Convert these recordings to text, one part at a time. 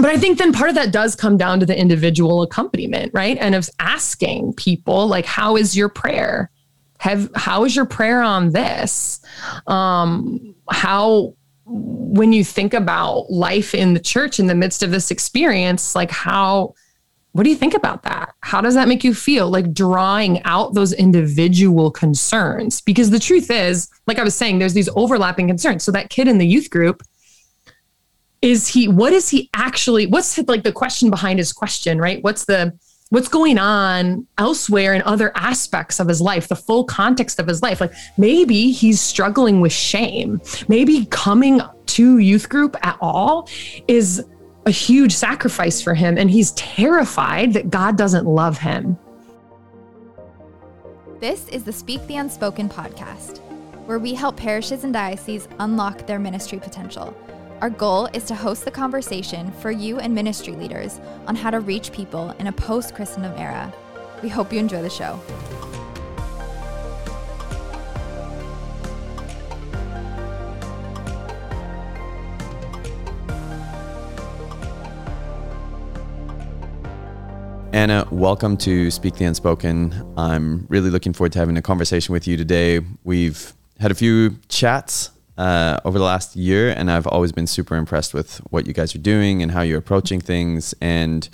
But I think then part of that does come down to the individual accompaniment, right? And of asking people, like, how is your prayer? How is your prayer on this? How, when you think about life in the church in the midst of this experience, like what do you think about that? How does that make you feel? Like drawing out those individual concerns, because the truth is, like I was saying, there's these overlapping concerns. So that kid in the youth group, what's like the question behind his question, right? What's going on elsewhere in other aspects of his life, the full context of his life? Like maybe he's struggling with shame. Maybe coming to youth group at all is a huge sacrifice for him, and he's terrified that God doesn't love him. This is the Speak the Unspoken podcast, where we help parishes and dioceses unlock their ministry potential. Our goal is to host the conversation for you and ministry leaders on how to reach people in a post-Christendom era. We hope you enjoy the show. Anna, welcome to Speak the Unspoken. I'm really looking forward to having a conversation with you today. We've had a few chats over the last year, and I've always been super impressed with what you guys are doing and how you're approaching things. And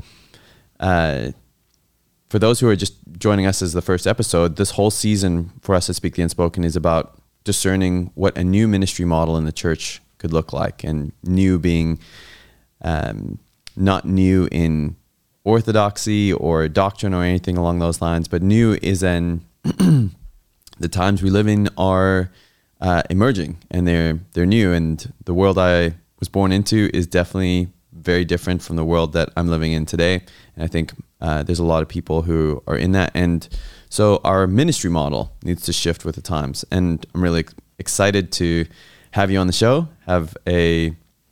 for those who are just joining us as the first episode, this whole season for us at Speak the Unspoken is about discerning what a new ministry model in the church could look like. And new being not new in orthodoxy or doctrine or anything along those lines, but new is in the times we live in are emerging, and they're new, and the world I was born into is definitely very different from the world that I'm living in today. And I think there's a lot of people who are in that, and so our ministry model needs to shift with the times. And I'm really excited to have you on the show, have an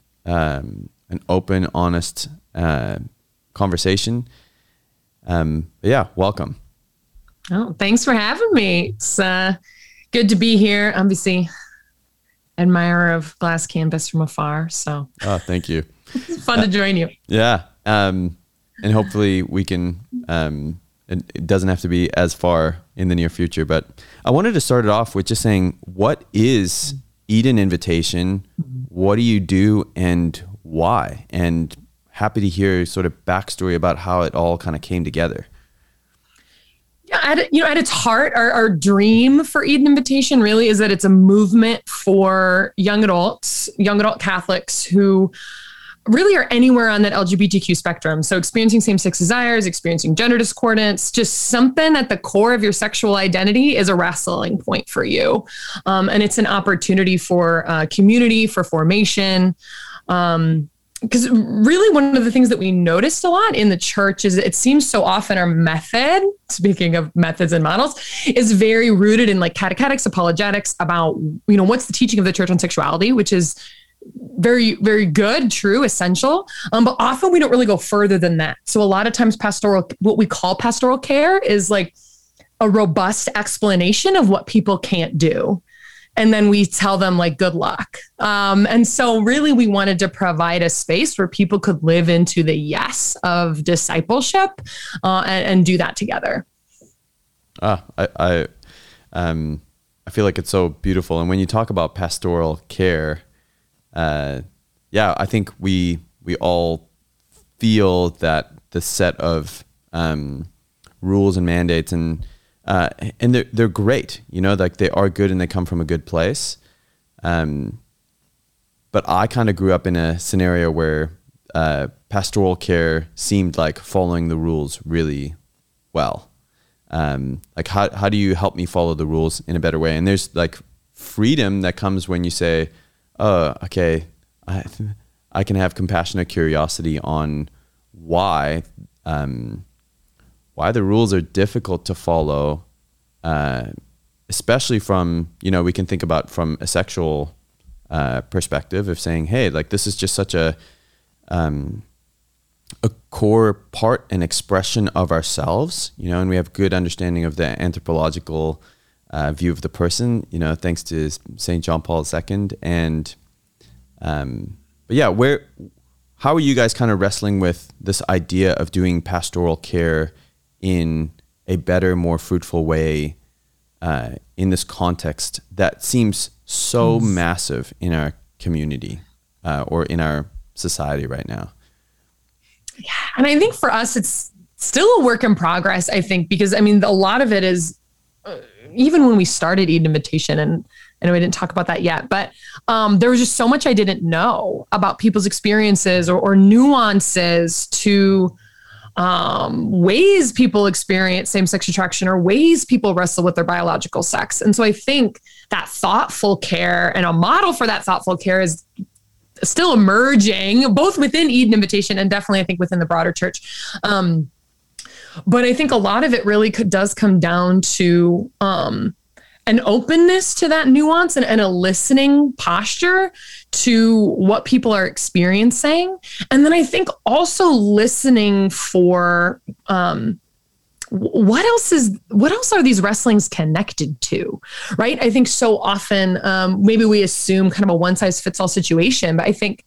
open, honest conversation. Yeah, welcome. Oh, thanks for having me. It's good to be here. Obviously, admirer of Glass Canvas from afar. So, thank you. It's fun to join you. Yeah, and hopefully we can. It doesn't have to be as far in the near future, but I wanted to start it off with just saying, what is Eden Invitation? What do you do, and why? And happy to hear sort of backstory about how it all kind of came together. Yeah, at its heart, our dream for Eden Invitation really is that it's a movement for young adult Catholics who really are anywhere on that LGBTQ spectrum. So experiencing same-sex desires, experiencing gender discordance, just something at the core of your sexual identity is a wrestling point for you. And it's an opportunity for community, for formation. Because really one of the things that we noticed a lot in the church is it seems so often our method, speaking of methods and models, is very rooted in like catechetics, apologetics about, what's the teaching of the church on sexuality, which is very, very good, true, essential. But often we don't really go further than that. So a lot of times what we call pastoral care is like a robust explanation of what people can't do. And then we tell them like, good luck. And so really we wanted to provide a space where people could live into the yes of discipleship and do that together. I feel like it's so beautiful. And when you talk about pastoral care, I think we all feel that the set of rules and mandates and they're great, like they are good and they come from a good place. But I kind of grew up in a scenario where pastoral care seemed like following the rules really well. Like how do you help me follow the rules in a better way? And there's like freedom that comes when you say, oh, okay, I can have compassionate curiosity on why the rules are difficult to follow, especially from, we can think about from a sexual perspective of saying, hey, like this is just such a core part and expression of ourselves, and we have good understanding of the anthropological view of the person, thanks to St. John Paul II. And, but yeah, how are you guys kind of wrestling with this idea of doing pastoral care in a better, more fruitful way in this context that seems so massive in our community or in our society right now? Yeah. And I think for us, it's still a work in progress, I think, because I mean, a lot of it is even when we started Eden Invitation, and I know we didn't talk about that yet, but there was just so much I didn't know about people's experiences or nuances to ways people experience same-sex attraction or ways people wrestle with their biological sex. And so I think that thoughtful care and a model for that thoughtful care is still emerging, both within Eden Invitation and definitely I think within the broader church. But I think a lot of it really does come down to an openness to that nuance and a listening posture to what people are experiencing. And then I think also listening for what else are these wrestlings connected to, right? I think so often maybe we assume kind of a one size fits all situation, but I think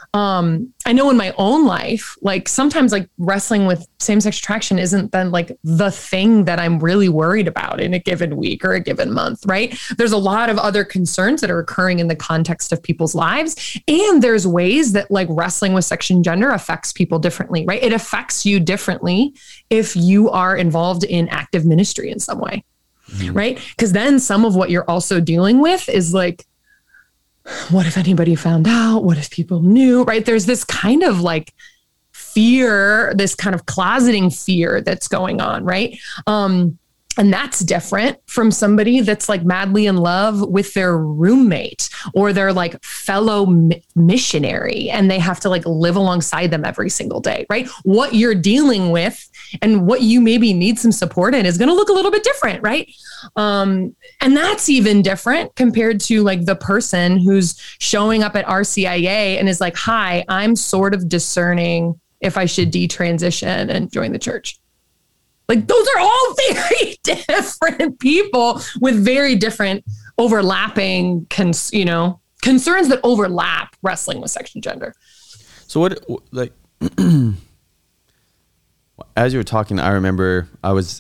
I know in my own life, like sometimes like wrestling with same-sex attraction isn't then like the thing that I'm really worried about in a given week or a given month, right? There's a lot of other concerns that are occurring in the context of people's lives. And there's ways that like wrestling with sex and gender affects people differently, right? It affects you differently if you are involved in active ministry in some way, right? Because then some of what you're also dealing with is like, what if anybody found out? What if people knew, right? There's this kind of like fear, this kind of closeting fear that's going on, right? And that's different from somebody that's like madly in love with their roommate or their like fellow missionary, and they have to like live alongside them every single day, right? What you're dealing with and what you maybe need some support in is going to look a little bit different, right? And that's even different compared to like the person who's showing up at RCIA and is like, hi, I'm sort of discerning if I should detransition and join the church. Like those are all very different people with very different overlapping, concerns that overlap wrestling with sex and gender. So what, like, as you were talking, I remember I was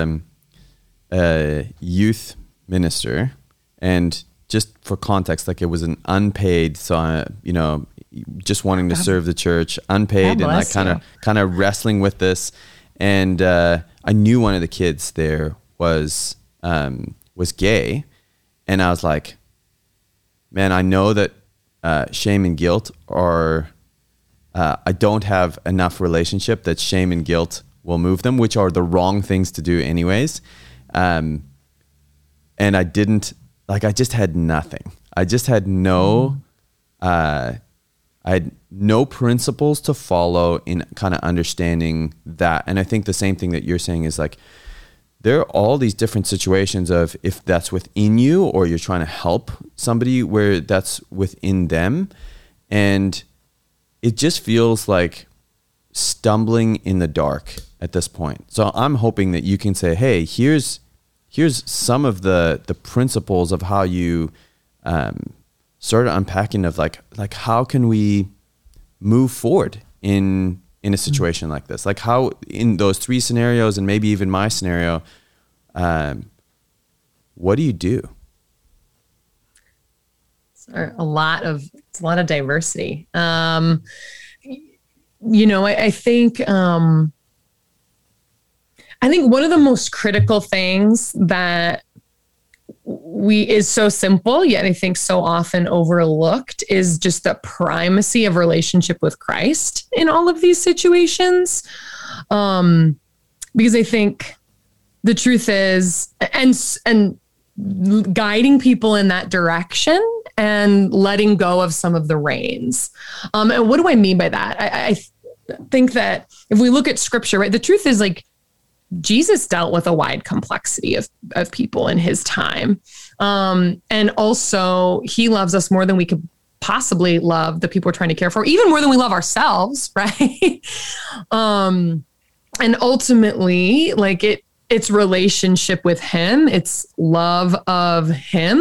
a youth minister, and just for context, like it was an unpaid, so just wanting to serve the church, unpaid, and like kind of wrestling with this. And I knew one of the kids there was gay, and I was like, man, I know that shame and guilt are, I don't have enough relationship that shame and guilt will move them, which are the wrong things to do anyways. And I didn't, like, I just had nothing. I just had I had no principles to follow in kind of understanding that. And I think the same thing that you're saying is like, there are all these different situations of if that's within you or you're trying to help somebody where that's within them. And it just feels like stumbling in the dark at this point. So I'm hoping that you can say, hey, here's some of the principles of how you start unpacking of like how can we move forward in a situation like this? Like how in those three scenarios and maybe even my scenario, what do you do? It's a lot of diversity. I think one of the most critical things that is so simple, yet I think so often overlooked, is just the primacy of relationship with Christ in all of these situations. Because I think the truth is, and guiding people in that direction and letting go of some of the reins. And what do I mean by that? I think that if we look at scripture, right, the truth is like, Jesus dealt with a wide complexity of people in his time. And also he loves us more than we could possibly love the people we're trying to care for, even more than we love ourselves. Right. And ultimately like it's relationship with him. It's love of him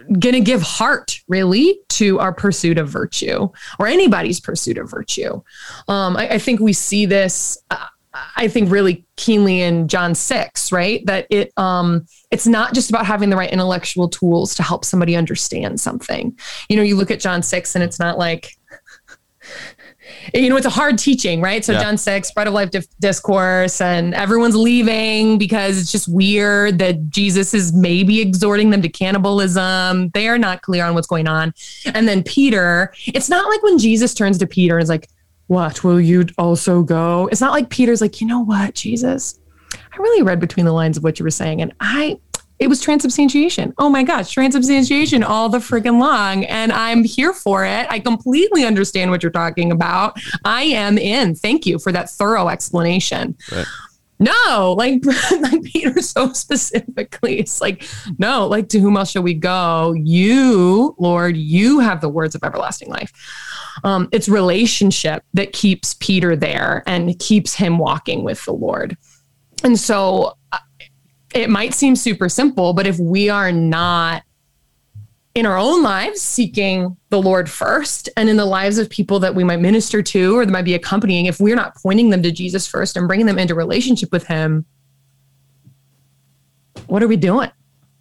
going to give heart really to our pursuit of virtue or anybody's pursuit of virtue. I think we see this, I think really keenly in John 6, right? That it's not just about having the right intellectual tools to help somebody understand something. You look at John 6 and it's not like, it's a hard teaching, right? So John 6, bread of life discourse, and everyone's leaving because it's just weird that Jesus is maybe exhorting them to cannibalism. They are not clear on what's going on. And then Peter, it's not like when Jesus turns to Peter and is like, what, will you also go? It's not like Peter's like, you know what, Jesus, I really read between the lines of what you were saying. And it was transubstantiation. Oh my gosh, transubstantiation all the friggin' long. And I'm here for it. I completely understand what you're talking about. I am in. Thank you for that thorough explanation. Right. No, like Peter so specifically, it's like, no, like to whom else shall we go? You, Lord, you have the words of everlasting life. It's relationship that keeps Peter there and keeps him walking with the Lord. And so it might seem super simple, but if we are not in our own lives seeking the Lord first, and in the lives of people that we might minister to or that might be accompanying, if we're not pointing them to Jesus first and bringing them into relationship with him, what are we doing?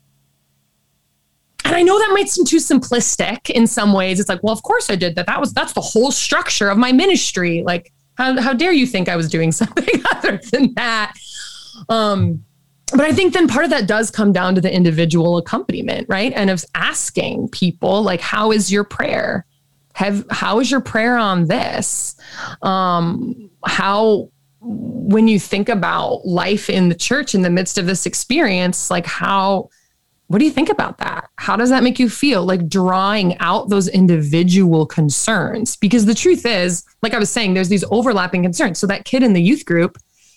And I know that might seem too simplistic in some ways. It's like, well, of course I did that. That's the whole structure of my ministry. Like, how dare you think I was doing something other than that? But I think then part of that does come down to the individual accompaniment, right? And of asking people, like, how is your prayer? How is your prayer on this? How, when you think about life in the church in the midst of this experience, like what do you think about that? How does that make you feel? Like drawing out those individual concerns, because the truth is, like I was saying, there's these overlapping concerns. So that kid in the youth group,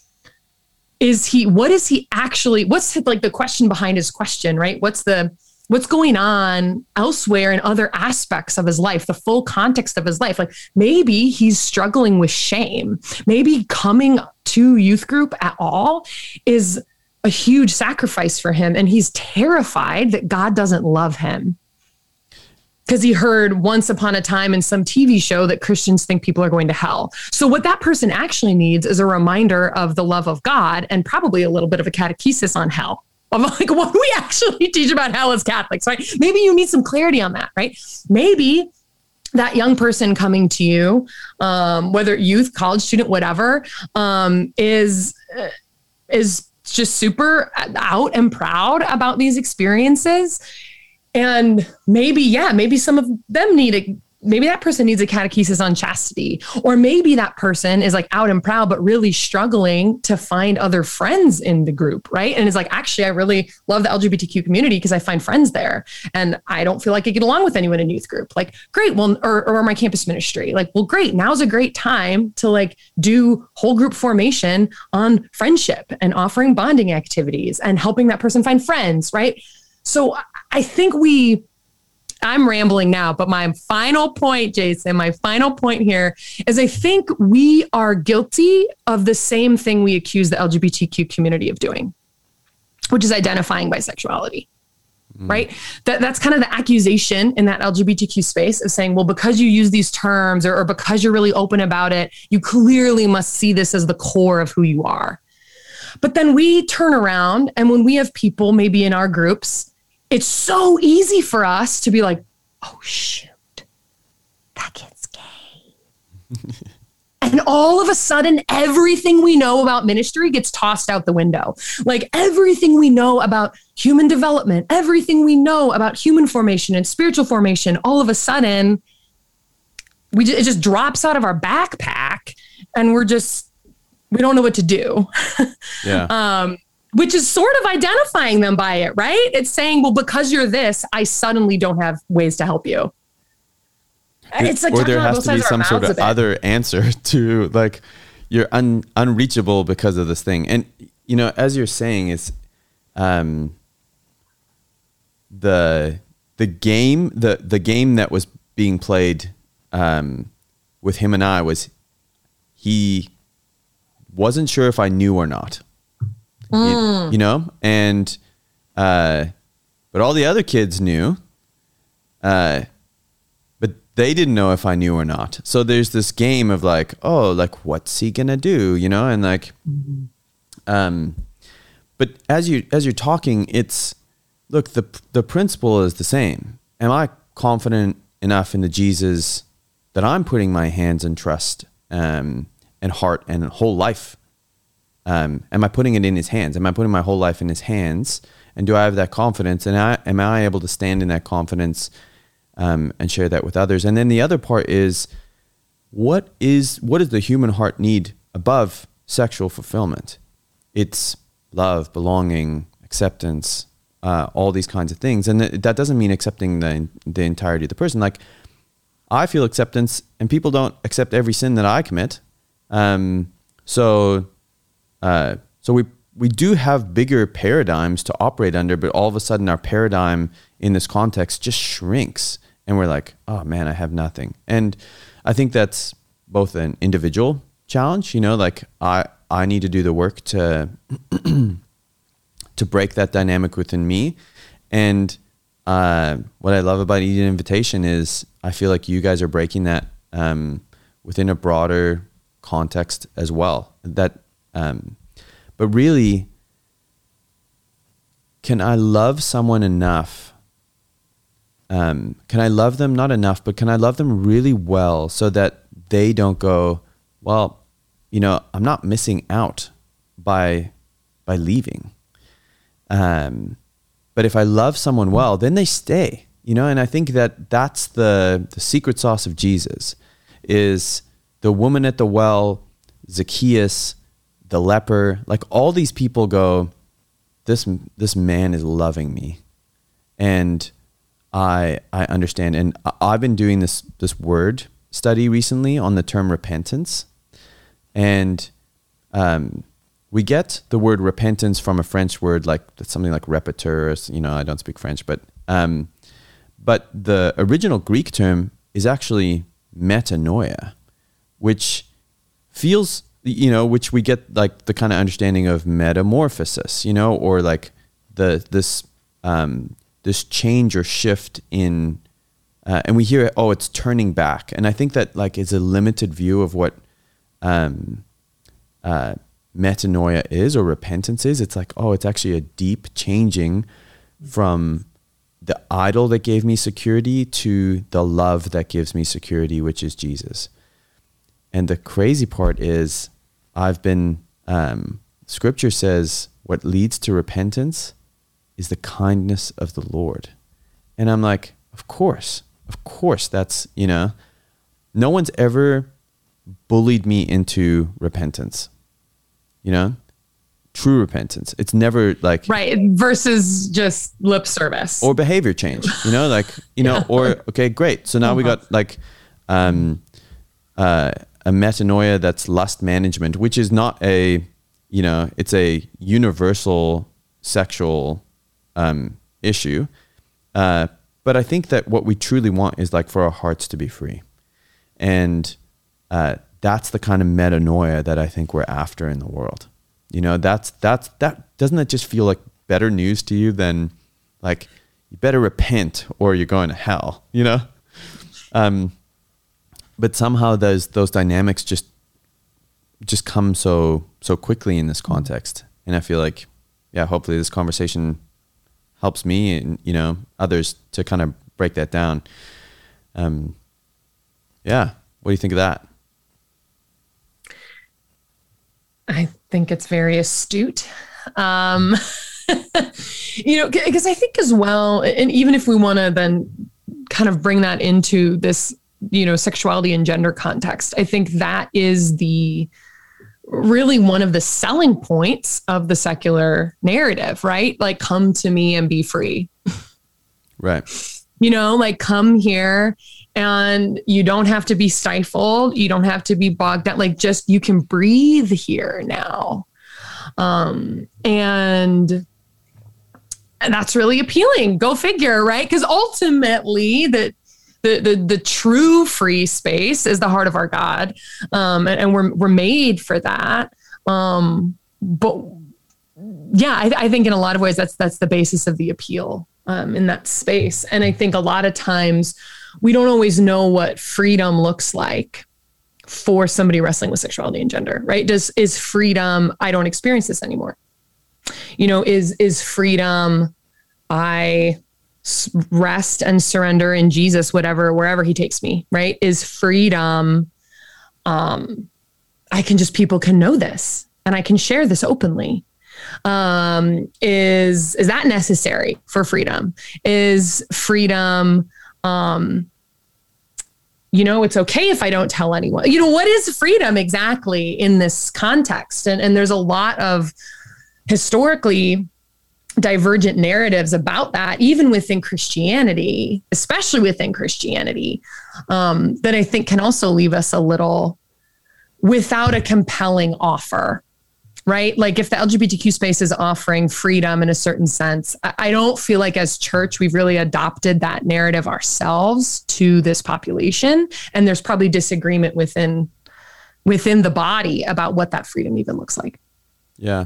what's like the question behind his question, right? What's going on elsewhere in other aspects of his life, the full context of his life? Like maybe he's struggling with shame. Maybe coming to youth group at all is a huge sacrifice for him. And he's terrified that God doesn't love him because he heard once upon a time in some TV show that Christians think people are going to hell. So what that person actually needs is a reminder of the love of God and probably a little bit of a catechesis on hell. Of like, what do we actually teach about hell as Catholics, right? Maybe you need some clarity on that, right? Maybe that young person coming to you, whether youth, college student, whatever, is just super out and proud about these experiences. And maybe some of them maybe that person needs a catechesis on chastity, or maybe that person is like out and proud, but really struggling to find other friends in the group. Right. And it's like, actually, I really love the LGBTQ community because I find friends there and I don't feel like I get along with anyone in youth group. Like, great. Well, or my campus ministry, like, well, great. Now's a great time to like do whole group formation on friendship and offering bonding activities and helping that person find friends. Right. So I think I'm rambling now, but my final point, Jason, my final point here is I think we are guilty of the same thing we accuse the LGBTQ community of doing, which is identifying bisexuality, right? That's kind of the accusation in that LGBTQ space of saying, well, because you use these terms or because you're really open about it, you clearly must see this as the core of who you are. But then we turn around and when we have people maybe in our groups, it's so easy for us to be like, oh, shoot, that kid's gay. And all of a sudden, everything we know about ministry gets tossed out the window. Like everything we know about human development, everything we know about human formation and spiritual formation, all of a sudden, it just drops out of our backpack and we don't know what to do. Yeah. Which is sort of identifying them by it, right? It's saying, well, because you're this, I suddenly don't have ways to help you. It's like, or there has to be some sort of other answer to like, you're unreachable because of this thing. And, as you're saying, it's the game that was being played with him and I was, he wasn't sure if I knew or not. And but all the other kids knew, but they didn't know if I knew or not. So there's this game of like, oh, like what's he gonna do, you know? And like, but as you're talking, it's look, the principle is the same. Am I confident enough in the Jesus that I'm putting my hands and trust and heart and whole life? Am I putting it in his hands? Am I putting my whole life in his hands? And do I have that confidence? And am I able to stand in that confidence and share that with others? And then the other part is, what does the human heart need above sexual fulfillment? It's love, belonging, acceptance, all these kinds of things. And that doesn't mean accepting the entirety of the person. Like, I feel acceptance, and people don't accept every sin that I commit. So we do have bigger paradigms to operate under, but all of a sudden our paradigm in this context just shrinks, and we're like, oh man, I have nothing. And I think that's both an individual challenge, you know, like I need to do the work to break that dynamic within me. And what I love about Eden Invitation is I feel like you guys are breaking that within a broader context as well. That, but really, can I love someone enough? Can I love them not enough, but can I love them really well so that they don't go, well, you know, I'm not missing out by leaving. But if I love someone well, then they stay, you know? And I think that that's the secret sauce of Jesus, is the woman at the well, Zacchaeus, the leper, like all these people go, this man is loving me. And I understand. And I've been doing this word study recently on the term repentance. And we get the word repentance from a French word, like something like repetir, you know, I don't speak French, but the original Greek term is actually metanoia, which feels, you know, which we get like the kind of understanding of metamorphosis, you know, or like this change or shift in, and we hear, oh, it's turning back. And I think that like is a limited view of what metanoia is, or repentance is. It's like, oh, it's actually a deep changing from the idol that gave me security to the love that gives me security, which is Jesus. And the crazy part is scripture says what leads to repentance is the kindness of the Lord. And I'm like, of course that's, you know, no one's ever bullied me into repentance, you know, true repentance. It's never like, right. Versus just lip service or behavior change, you know, like, you know, or, okay, great. So now we got like, a metanoia that's lust management, which is not a, you know, it's a universal sexual, issue. But I think that what we truly want is like for our hearts to be free. And, that's the kind of metanoia that I think we're after in the world. You know, that doesn't that just feel like better news to you than like, you better repent or you're going to hell, you know? But somehow those dynamics just come so quickly in this context. And I feel like, yeah, hopefully this conversation helps me and, you know, others to kind of break that down. Yeah. What do you think of that? I think it's very astute. You know, because I think as well, and even if we want to then kind of bring that into this, you know, sexuality and gender context, I think that is really one of the selling points of the secular narrative, right? Like, come to me and be free. Right. You know, like, come here and you don't have to be stifled. You don't have to be bogged down. Like, just, you can breathe here now. And that's really appealing. Go figure, right? Because ultimately the true free space is the heart of our God. And we're made for that. But yeah, I think in a lot of ways that's the basis of the appeal in that space. And I think a lot of times we don't always know what freedom looks like for somebody wrestling with sexuality and gender, right? Is freedom, I don't experience this anymore. Is freedom, I rest and surrender in Jesus, wherever he takes me, right? Is freedom, people can know this and I can share this openly. Is that necessary for freedom? Is freedom, it's okay if I don't tell anyone. What is freedom exactly in this context? And there's a lot of historically divergent narratives about that, even within Christianity, especially within Christianity, that I think can also leave us a little without a compelling offer, right? Like if the LGBTQ space is offering freedom in a certain sense, I don't feel like as church, we've really adopted that narrative ourselves to this population. And there's probably disagreement within the body about what that freedom even looks like. Yeah.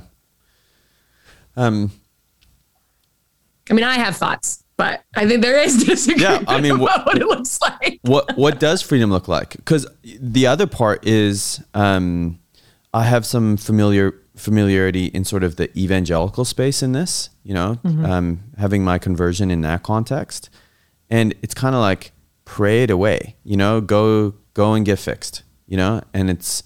I have thoughts, but I think there is disagreement about what it looks like. What does freedom look like? Because the other part is, I have some familiarity in sort of the evangelical space in this, having my conversion in that context. And it's kind of like, pray it away, go and get fixed, and it's,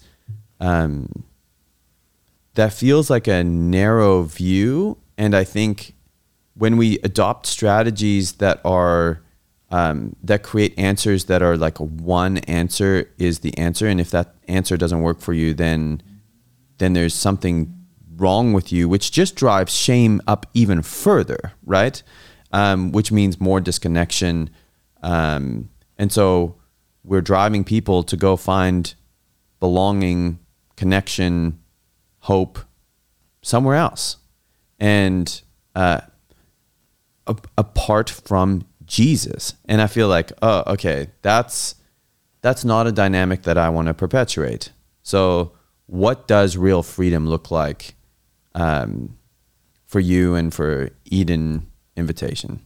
that feels like a narrow view. And I think when we adopt strategies that are, that create answers that are like one answer is the answer. And if that answer doesn't work for you, then there's something wrong with you, which just drives shame up even further, right? Which means more disconnection. And so we're driving people to go find belonging, connection, hope somewhere else. And apart from Jesus. And I feel like, oh, okay, that's not a dynamic that I want to perpetuate. So what does real freedom look like for you and for Eden Invitation?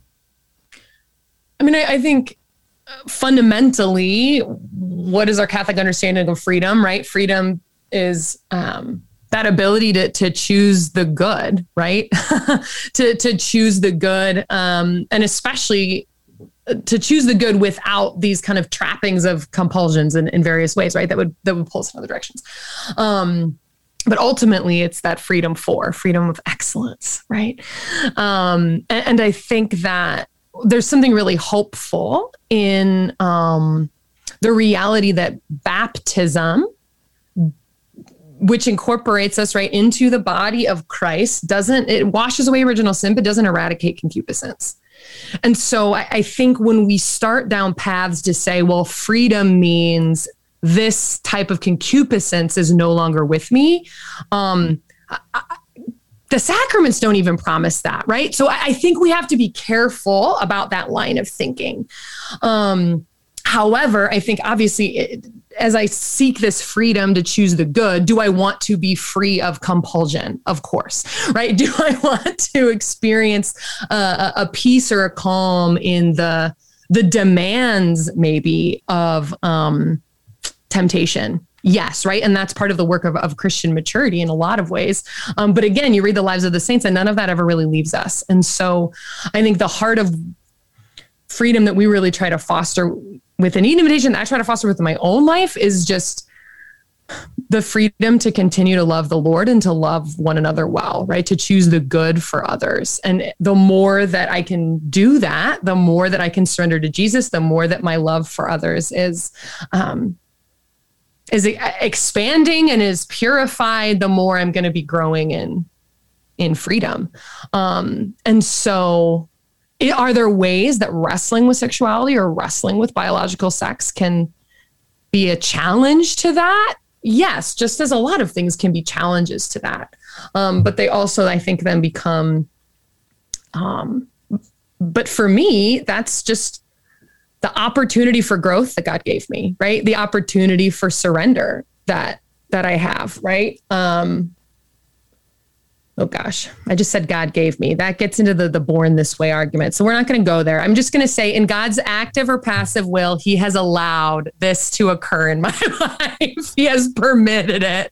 I think fundamentally, what is our Catholic understanding of freedom, right? Freedom is that ability to choose the good, right? to choose the good, and especially to choose the good without these kind of trappings of compulsions in various ways, right? That would pull us in other directions. But ultimately, it's that freedom of excellence, right? And I think that there's something really hopeful in the reality that baptism, which incorporates us right into the body of Christ, it washes away original sin, but doesn't eradicate concupiscence. And so I think when we start down paths to say, well, freedom means this type of concupiscence is no longer with me, the sacraments don't even promise that, right? So I think we have to be careful about that line of thinking. However, I think obviously, as I seek this freedom to choose the good, do I want to be free of compulsion? Of course, right? Do I want to experience a peace or a calm in the demands maybe of temptation? Yes, right? And that's part of the work of Christian maturity in a lot of ways. But again, you read the lives of the saints and none of that ever really leaves us. And so I think the heart of freedom that we really try to foster with an Eden Invitation, that I try to foster with my own life, is just the freedom to continue to love the Lord and to love one another well, right? To choose the good for others. And the more that I can do that, the more that I can surrender to Jesus, the more that my love for others is expanding and is purified, the more I'm going to be growing in freedom. And so are there ways that wrestling with sexuality or wrestling with biological sex can be a challenge to that? Yes, just as a lot of things can be challenges to that. But they also, I think, then become, but for me, that's just the opportunity for growth that God gave me, right? The opportunity for surrender that I have, right? Oh gosh, I just said God gave me. That gets into the born this way argument. So we're not going to go there. I'm just going to say in God's active or passive will, he has allowed this to occur in my life. He has permitted it.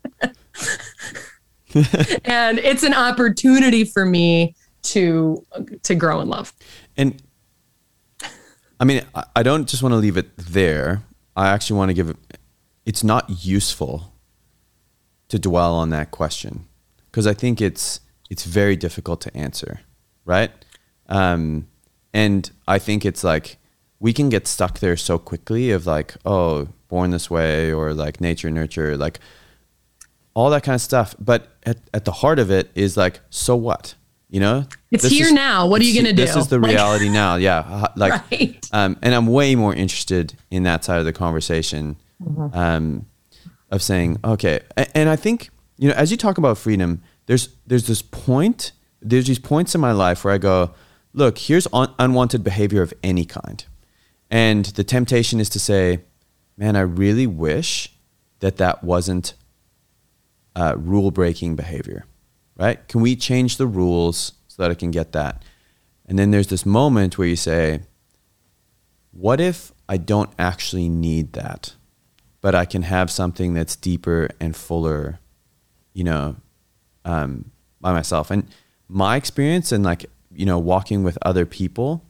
And it's an opportunity for me to grow in love. And I mean, I don't just want to leave it there. I actually want to give it, it's not useful to dwell on that question, because I think it's very difficult to answer, right? And I think it's like, we can get stuck there so quickly of like, oh, born this way, or like nature, nurture, like all that kind of stuff. But at the heart of it is like, so what? You know? It's here now. What are you going to do? This is the reality now. Yeah. Like, right. And I'm way more interested in that side of the conversation, of saying, okay. And I think, you know, as you talk about freedom, there's these points in my life where I go, look, here's unwanted behavior of any kind. And the temptation is to say, man, I really wish that wasn't rule-breaking behavior, right? Can we change the rules so that I can get that? And then there's this moment where you say, what if I don't actually need that, but I can have something that's deeper and fuller, you know, by myself? And my experience and like, you know, walking with other people,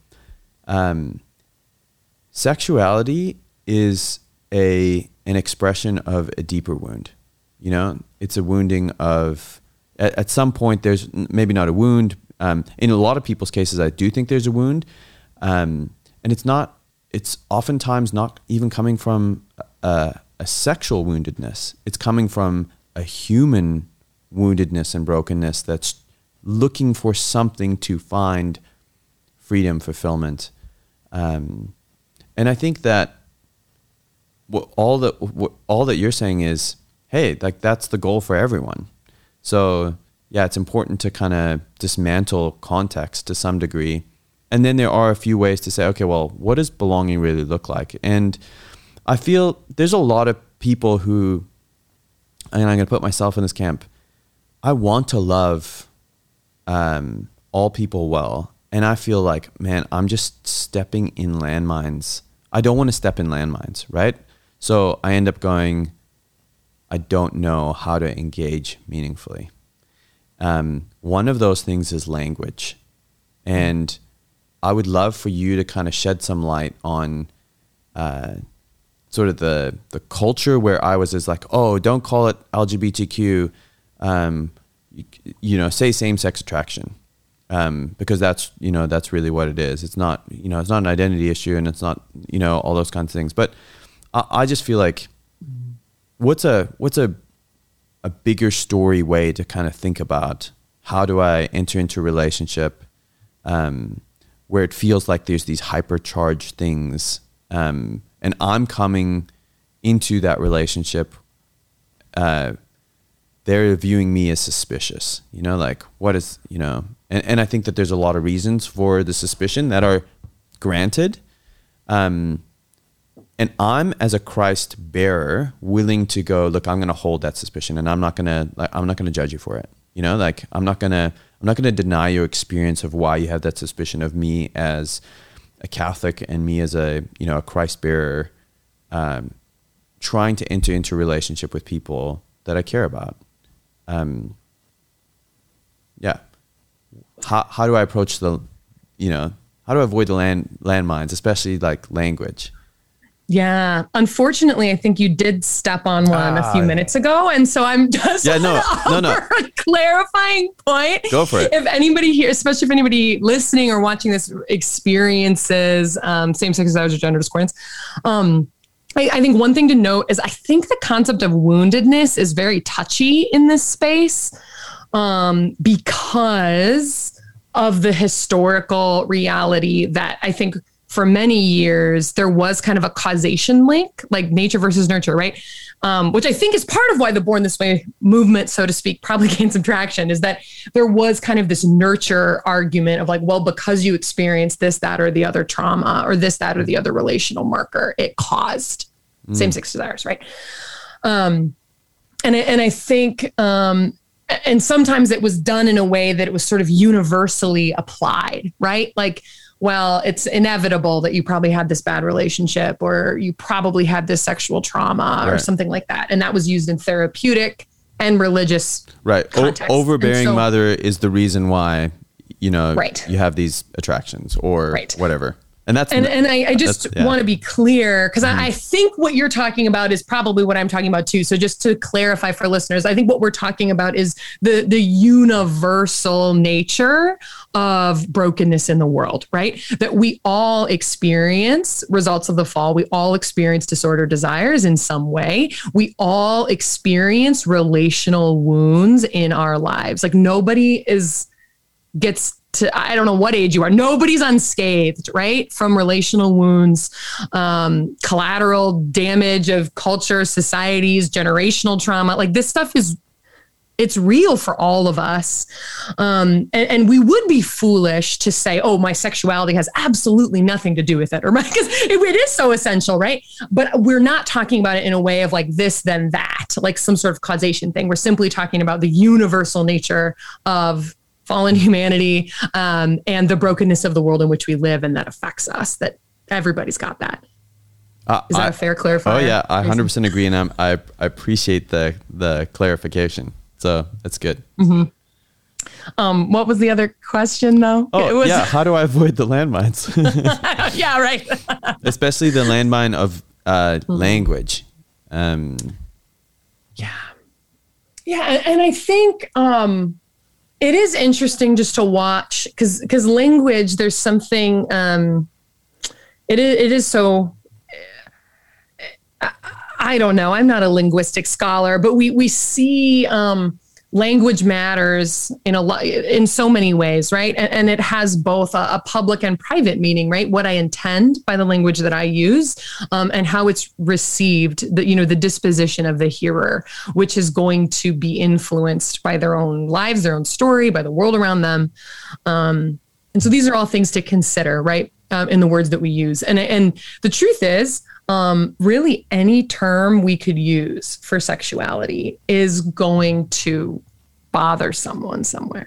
sexuality is an expression of a deeper wound. You know, it's a wounding of, at some point there's maybe not a wound. In a lot of people's cases, I do think there's a wound. And it's oftentimes not even coming from a sexual woundedness. It's coming from a human woundedness and brokenness that's looking for something to find freedom, fulfillment. And I think that all that you're saying is, hey, like that's the goal for everyone. So yeah, it's important to kind of dismantle context to some degree. And then there are a few ways to say, okay, well, what does belonging really look like? And I feel there's a lot of people who, and I'm going to put myself in this camp, I want to love all people well. And I feel like, man, I'm just stepping in landmines. I don't want to step in landmines, right? So I end up going, I don't know how to engage meaningfully. One of those things is language. And I would love for you to kind of shed some light on sort of the culture where I was is like, oh, don't call it LGBTQ, you know, say same-sex attraction. Because that's really what it is. It's not, you know, it's not an identity issue, and it's not, you know, all those kinds of things. But I just feel like what's a bigger story way to kind of think about how do I enter into a relationship where it feels like there's these hypercharged things, and I'm coming into that relationship, they're viewing me as suspicious, you know, like what is, you know, and I think that there's a lot of reasons for the suspicion that are granted. And I'm, as a Christ bearer, willing to go, look, I'm going to hold that suspicion, and I'm not going to judge you for it. You know, like I'm not going to deny your experience of why you have that suspicion of me as a Catholic and me as a, you know, a Christ bearer, trying to enter into a relationship with people that I care about. Yeah. How do I approach the, you know, how do I avoid the landmines, especially like language? Yeah. Unfortunately, I think you did step on one a few minutes ago. And so I'm just no. a clarifying point. Go for it. If anybody here, especially if anybody listening or watching this experiences same-sex desires or gender discordance, I think one thing to note is I think the concept of woundedness is very touchy in this space because of the historical reality that I think for many years, there was kind of a causation link, like nature versus nurture, right? Which I think is part of why the Born This Way movement, so to speak, probably gained some traction, is that there was kind of this nurture argument of like, well, because you experienced this, that, or the other trauma, or this, that, or the other relational marker, it caused same-sex desires, right? And I think and sometimes it was done in a way that it was sort of universally applied, right? Like, well, it's inevitable that you probably had this bad relationship, or you probably had this sexual trauma, or something like that. And that was used in therapeutic and religious context. Overbearing mother is the reason why, you have these attractions or whatever. And that's and I just want to be clear, because I think what you're talking about is probably what I'm talking about too. So just to clarify for listeners, I think what we're talking about is the universal nature of brokenness in the world, right? That we all experience results of the fall. We all experience disordered desires in some way. We all experience relational wounds in our lives. Like nobody gets to, I don't know what age you are, nobody's unscathed, right? From relational wounds, collateral damage of culture, societies, generational trauma. Like this stuff it's real for all of us. And we would be foolish to say, oh, my sexuality has absolutely nothing to do with it, or because it is so essential, right? But we're not talking about it in a way of like this, then that, like some sort of causation thing. We're simply talking about the universal nature of fallen humanity, and the brokenness of the world in which we live, and that affects us, that everybody's got that. Is that a fair clarifier? Oh yeah, I 100% agree. And I appreciate the clarification. So that's good. Mm-hmm. What was the other question though? How do I avoid the landmines? Yeah, right. Especially the landmine of language. Yeah. And I think, it is interesting just to watch because language, there's something, it is so, I don't know. I'm not a linguistic scholar, but we see language matters in so many ways, right? And it has both a public and private meaning, right? What I intend by the language that I use, and how it's received, the disposition of the hearer, which is going to be influenced by their own lives, their own story, by the world around them. And so these are all things to consider, right? In the words that we use. And the truth is, really any term we could use for sexuality is going to bother someone somewhere.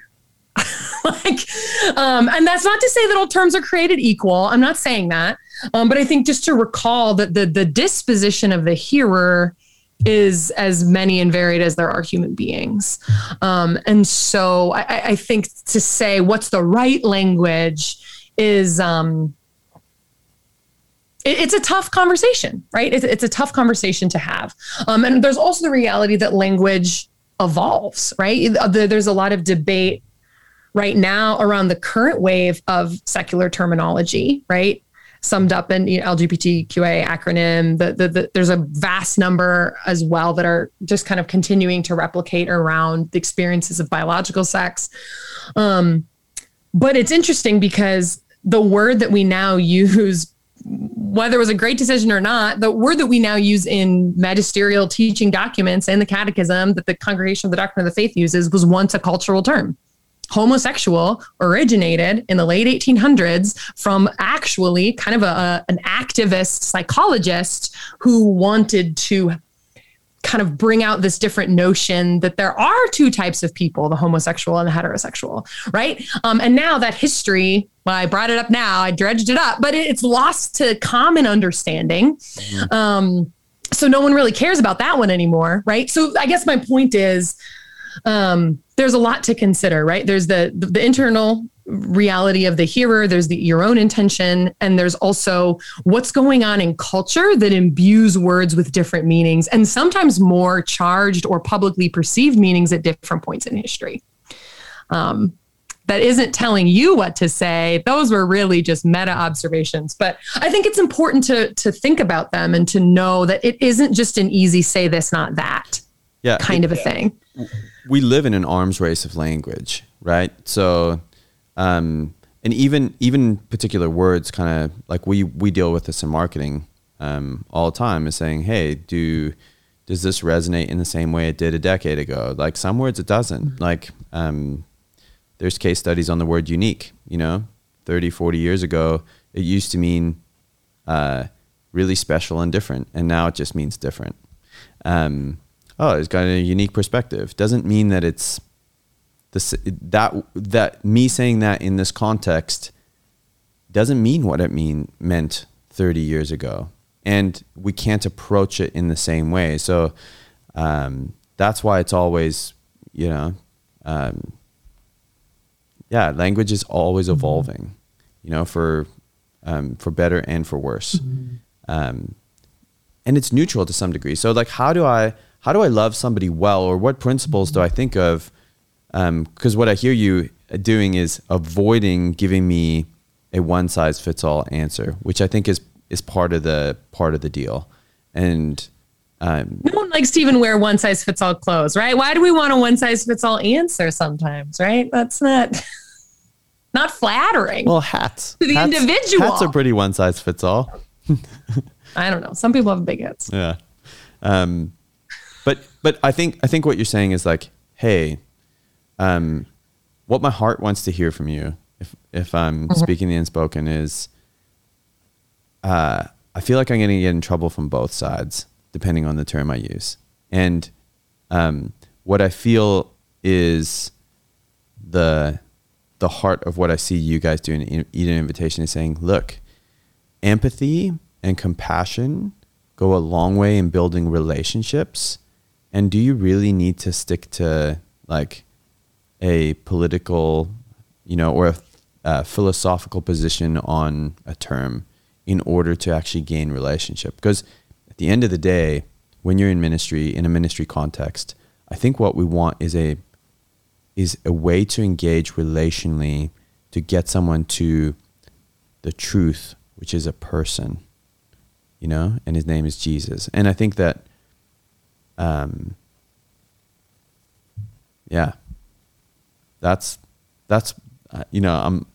And that's not to say that all terms are created equal. I'm not saying that. But I think just to recall that the disposition of the hearer is as many and varied as there are human beings. And so I think to say what's the right language is, it's a tough conversation, right? It's a tough conversation to have. And there's also the reality that language evolves, right? There's a lot of debate right now around the current wave of secular terminology, right? Summed up in LGBTQA acronym. There's a vast number as well that are just kind of continuing to replicate around the experiences of biological sex. But it's interesting because the word that we now use, whether it was a great decision or not, the word that we now use in magisterial teaching documents and the catechism that the Congregation of the Doctrine of the Faith uses was once a cultural term. Homosexual originated in the late 1800s from actually kind of an activist psychologist who wanted to kind of bring out this different notion that there are two types of people, the homosexual and the heterosexual, right? And now that history, well, I brought it up now, I dredged it up, but it's lost to common understanding. Mm-hmm. So no one really cares about that one anymore, right? So I guess my point is, there's a lot to consider, right? There's the internal reality of the hearer, there's your own intention, and there's also what's going on in culture that imbues words with different meanings and sometimes more charged or publicly perceived meanings at different points in history. That isn't telling you what to say. Those were really just meta observations, but I think it's important to think about them and to know that it isn't just an easy say this, not that kind of a thing. We live in an arms race of language, right? So, and even particular words, kind of like we deal with this in marketing all the time, is saying, hey, does this resonate in the same way it did a decade ago? Like some words it doesn't. Like there's case studies on the word unique. 30, 40 years ago, it used to mean really special and different, and now it just means different. It's got a unique perspective. Doesn't mean that it's that me saying that in this context doesn't mean what it meant 30 years ago. And we can't approach it in the same way. So that's why it's always, language is always evolving, for better and for worse. And it's neutral to some degree. So like, how do I love somebody well, or what principles do I think of? Because what I hear you doing is avoiding giving me a one size fits all answer, which I think is part of the deal. And no one likes to even wear one size fits all clothes, right? Why do we want a one size fits all answer sometimes, right? That's not flattering. Well, hats to the individual. Hats are pretty one size fits all. I don't know. Some people have big hats. Yeah. But I think what you're saying is like, hey, what my heart wants to hear from you, if I'm speaking the unspoken, is I feel like I'm going to get in trouble from both sides, depending on the term I use. And what I feel is the heart of what I see you guys do in Eden Invitation is saying, look, empathy and compassion go a long way in building relationships. And do you really need to stick to like a political, or a philosophical position on a term in order to actually gain relationship? Because at the end of the day, when you're in ministry, in a ministry context, I think what we want is a way to engage relationally to get someone to the truth, which is a person, and his name is Jesus. And I think that, that's I'm.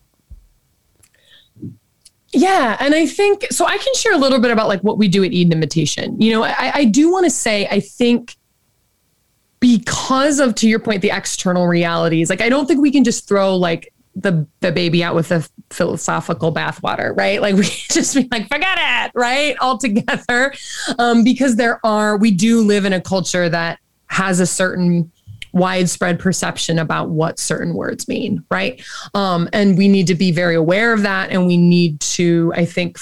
Yeah. And I think, so I can share a little bit about like what we do at Eden Invitation. I do want to say, I think because of, to your point, the external realities, like, I don't think we can just throw like the baby out with the philosophical bathwater, right? Like we just be like, forget it, right? Altogether. Because we do live in a culture that has a certain widespread perception about what certain words mean, right? And we need to be very aware of that. And we need to, I think,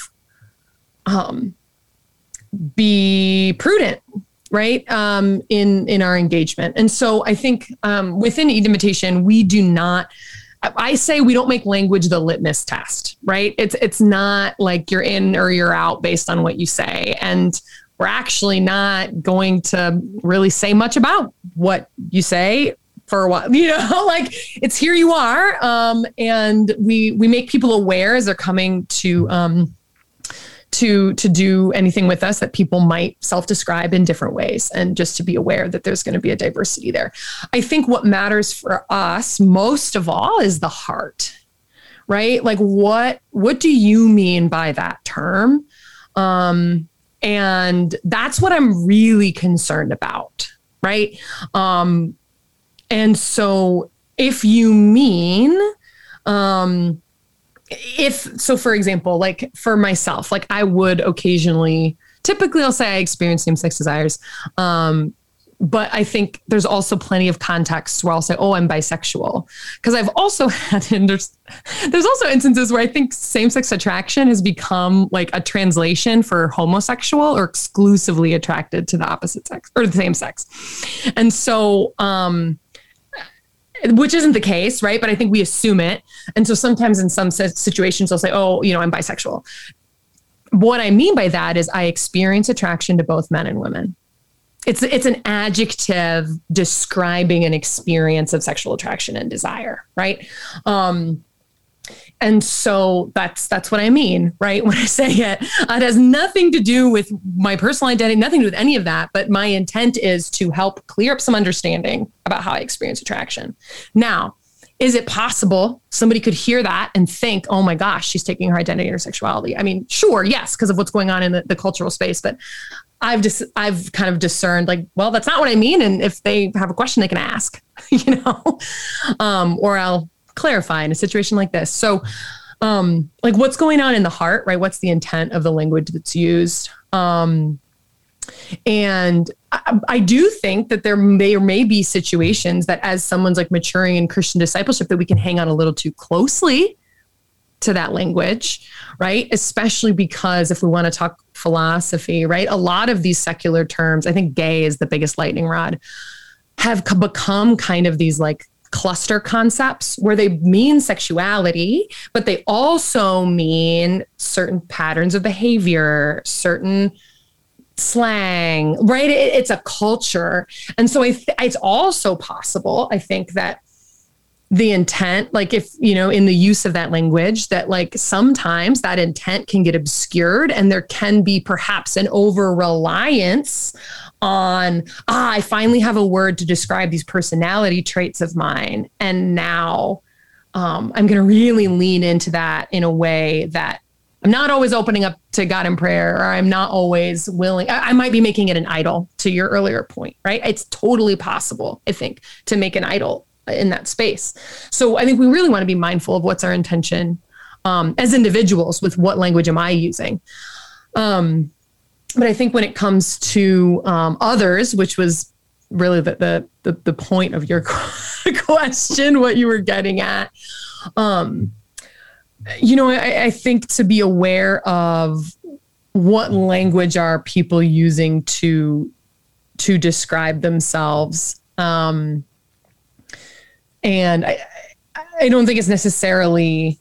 be prudent, right? In our engagement. And so I think within Eden Invitation, we do not, I say we don't make language the litmus test, right? It's not like you're in or you're out based on what you say. And we're actually not going to really say much about what you say for a while, like it's here you are. And we make people aware as they're coming to do anything with us that people might self-describe in different ways, and just to be aware that there's going to be a diversity there. I think what matters for us most of all is the heart, right? Like what do you mean by that term? And that's what I'm really concerned about, right? And so if you mean, for example, like for myself, like I would occasionally, typically I'll say I experience same-sex desires. But I think there's also plenty of contexts where I'll say, oh, I'm bisexual. Because I've also had, and there's also instances where I think same-sex attraction has become like a translation for homosexual or exclusively attracted to the opposite sex or the same sex. And so, which isn't the case, right? But I think we assume it. And so sometimes in some situations, they'll say, oh, I'm bisexual. What I mean by that is I experience attraction to both men and women. It's an adjective describing an experience of sexual attraction and desire, right? And so that's what I mean, right? When I say it, it has nothing to do with my personal identity, nothing to do with any of that. But my intent is to help clear up some understanding about how I experience attraction. Now, is it possible somebody could hear that and think, oh my gosh, she's taking her identity or sexuality? I mean, sure, yes, because of what's going on in the cultural space. But I've kind of discerned like, well, that's not what I mean. And if they have a question, they can ask, or I'll clarify in a situation like this. So like what's going on in the heart, right? What's the intent of the language that's used? And I do think that there may be situations that as someone's like maturing in Christian discipleship, that we can hang on a little too closely to that language, right? Especially because if we want to talk philosophy, right? A lot of these secular terms, I think gay is the biggest lightning rod, have become kind of these like cluster concepts where they mean sexuality, but they also mean certain patterns of behavior, certain slang, right? It's a culture. And so it's also possible, I think, that the intent, like if, in the use of that language, that like sometimes that intent can get obscured and there can be perhaps an over-reliance on, I finally have a word to describe these personality traits of mine. And now I'm going to really lean into that in a way that I'm not always opening up to God in prayer, or I'm not always willing. I might be making it an idol, to your earlier point, right? It's totally possible, I think, to make an idol in that space. So I think we really want to be mindful of what's our intention as individuals with what language am I using. But I think when it comes to others, which was really the point of your question, what you were getting at, I think to be aware of what language are people using to describe themselves. And I don't think it's necessarily,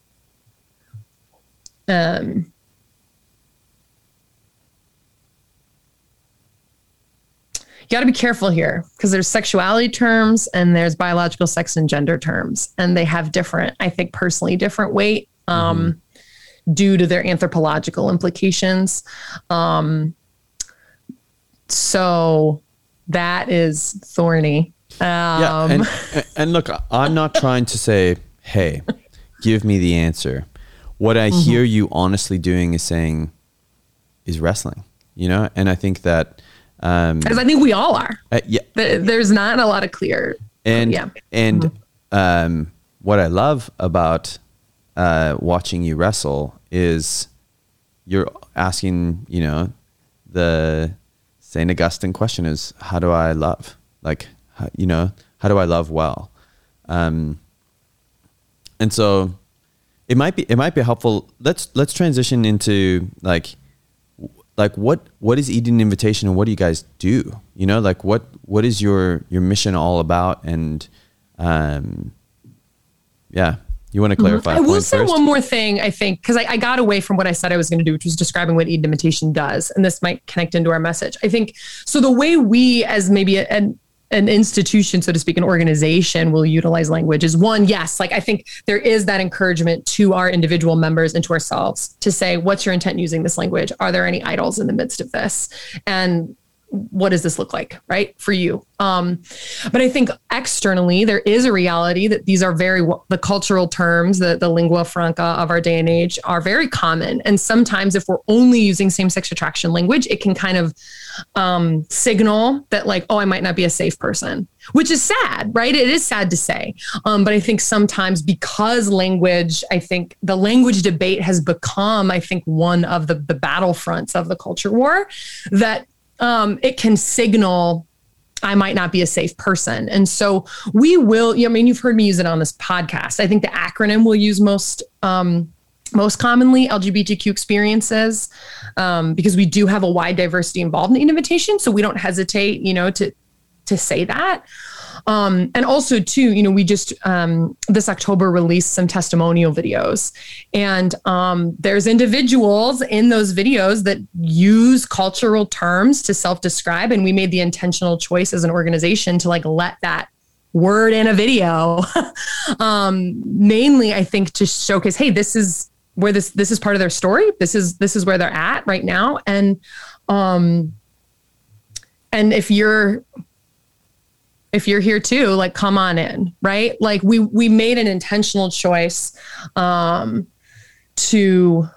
you got to be careful here because there's sexuality terms and there's biological sex and gender terms, and they have different, I think personally different weight due to their anthropological implications. So that is thorny. And look, I'm not trying to say, hey, give me the answer. What I hear you honestly doing is saying is wrestling, and I think that, because I think we all are. Yeah. There's not a lot of clear. What I love about watching you wrestle is you're asking, the St. Augustine question is, how do I love? Like, how do I love well? And so it might be helpful. Let's transition into like what is Eden Invitation and what do you guys do? What is your mission all about? And you want to clarify? I will say one more thing, I think, because I got away from what I said I was going to do, which was describing what Eden Invitation does. And this might connect into our message. I think, so the way we as maybe an institution, so to speak, an organization will utilize language is one, yes, like I think there is that encouragement to our individual members and to ourselves to say, what's your intent using this language? Are there any idols in the midst of this? And what does this look like, right, for you? But I think externally, there is a reality that these are the cultural terms, the lingua franca of our day and age are very common. And sometimes if we're only using same-sex attraction language, it can kind of signal that like, I might not be a safe person, which is sad, right? It is sad to say. But I think sometimes because language, I think the language debate has become, I think, one of the battlefronts of the culture war, that it can signal I might not be a safe person. And so we will, you've heard me use it on this podcast. I think the acronym we'll use most commonly, LGBTQ experiences, because we do have a wide diversity involved in the invitation. So we don't hesitate, to say that. And also too, we just, this October released some testimonial videos, and there's individuals in those videos that use cultural terms to self-describe. And we made the intentional choice as an organization to like, let that word in a video, mainly I think to showcase, hey, this is where this is part of their story. This is where they're at right now. And if you're here too, like, come on in, right? Like we made an intentional choice to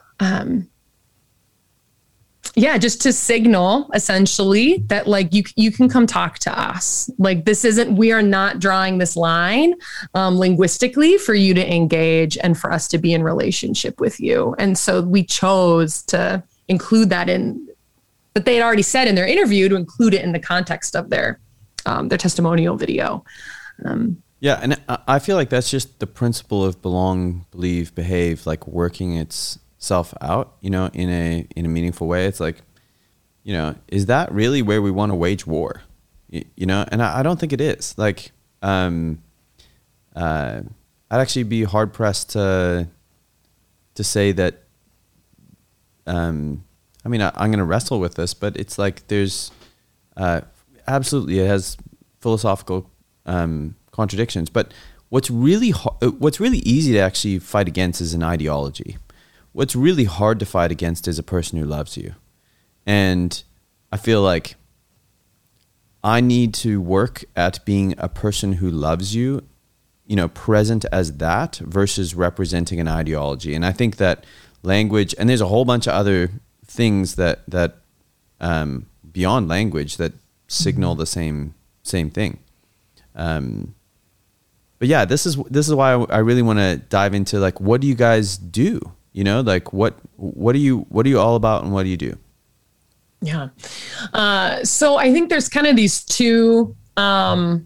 just to signal essentially that like you can come talk to us. Like we are not drawing this line linguistically for you to engage and for us to be in relationship with you. And so we chose to include that in that they had already said in their interview to include it in the context of their testimonial video. Yeah, and I feel like that's just the principle of belong, believe, behave, like working itself out, in a meaningful way. It's like, is that really where we want to wage war? And I don't think it is. Like, I'd actually be hard pressed to say that. I'm going to wrestle with this, but it's like there's absolutely, it has philosophical contradictions. But what's really easy to actually fight against is an ideology. What's really hard to fight against is a person who loves you. And I feel like I need to work at being a person who loves you, present as that versus representing an ideology. And I think that language, and there's a whole bunch of other things that beyond language that signal the same thing. But yeah, this is why I really want to dive into, like, what do you guys do? Like what are you all about and what do you do? Yeah. So I think there's kind of these two, kind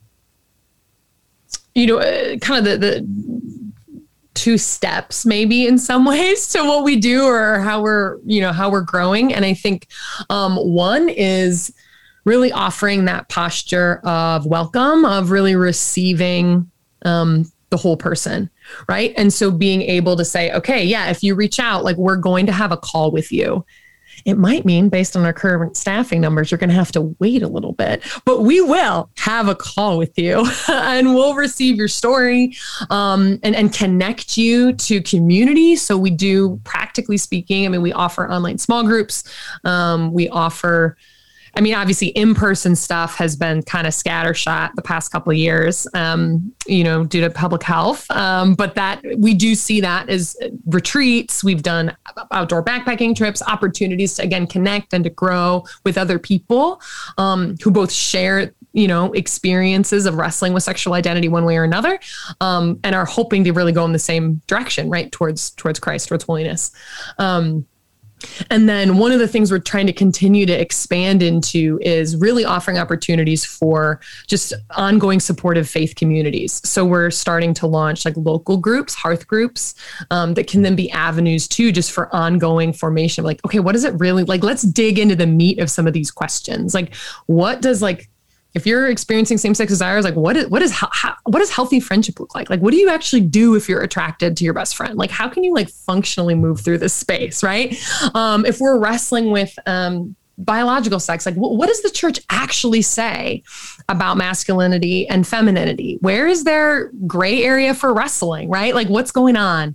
of the two steps maybe in some ways to what we do or how we're growing. And I think one is really offering that posture of welcome, of really receiving the whole person, right? And so being able to say, okay, yeah, if you reach out, like, we're going to have a call with you. It might mean, based on our current staffing numbers, you're going to have to wait a little bit, but we will have a call with you and we'll receive your story and connect you to community. So we do, practically speaking, we offer online small groups. We offer, obviously in-person stuff has been kind of scattershot the past couple of years, due to public health. But that we do see that as retreats. We've done outdoor backpacking trips, opportunities to, again, connect and to grow with other people who both share, experiences of wrestling with sexual identity one way or another, and are hoping to really go in the same direction, right? Towards Christ, towards holiness. And then one of the things we're trying to continue to expand into is really offering opportunities for just ongoing supportive faith communities. So we're starting to launch like local groups, hearth groups, that can then be avenues too, just for ongoing formation of like, okay, what is it really like? Let's dig into the meat of some of these questions. Like, what does, like, if you're experiencing same-sex desires, like what does healthy friendship look like? Like, what do you actually do if you're attracted to your best friend? Like, how can you like functionally move through this space, right? If we're wrestling with biological sex, like what does the church actually say about masculinity and femininity? Where is there gray area for wrestling, right? Like, what's going on?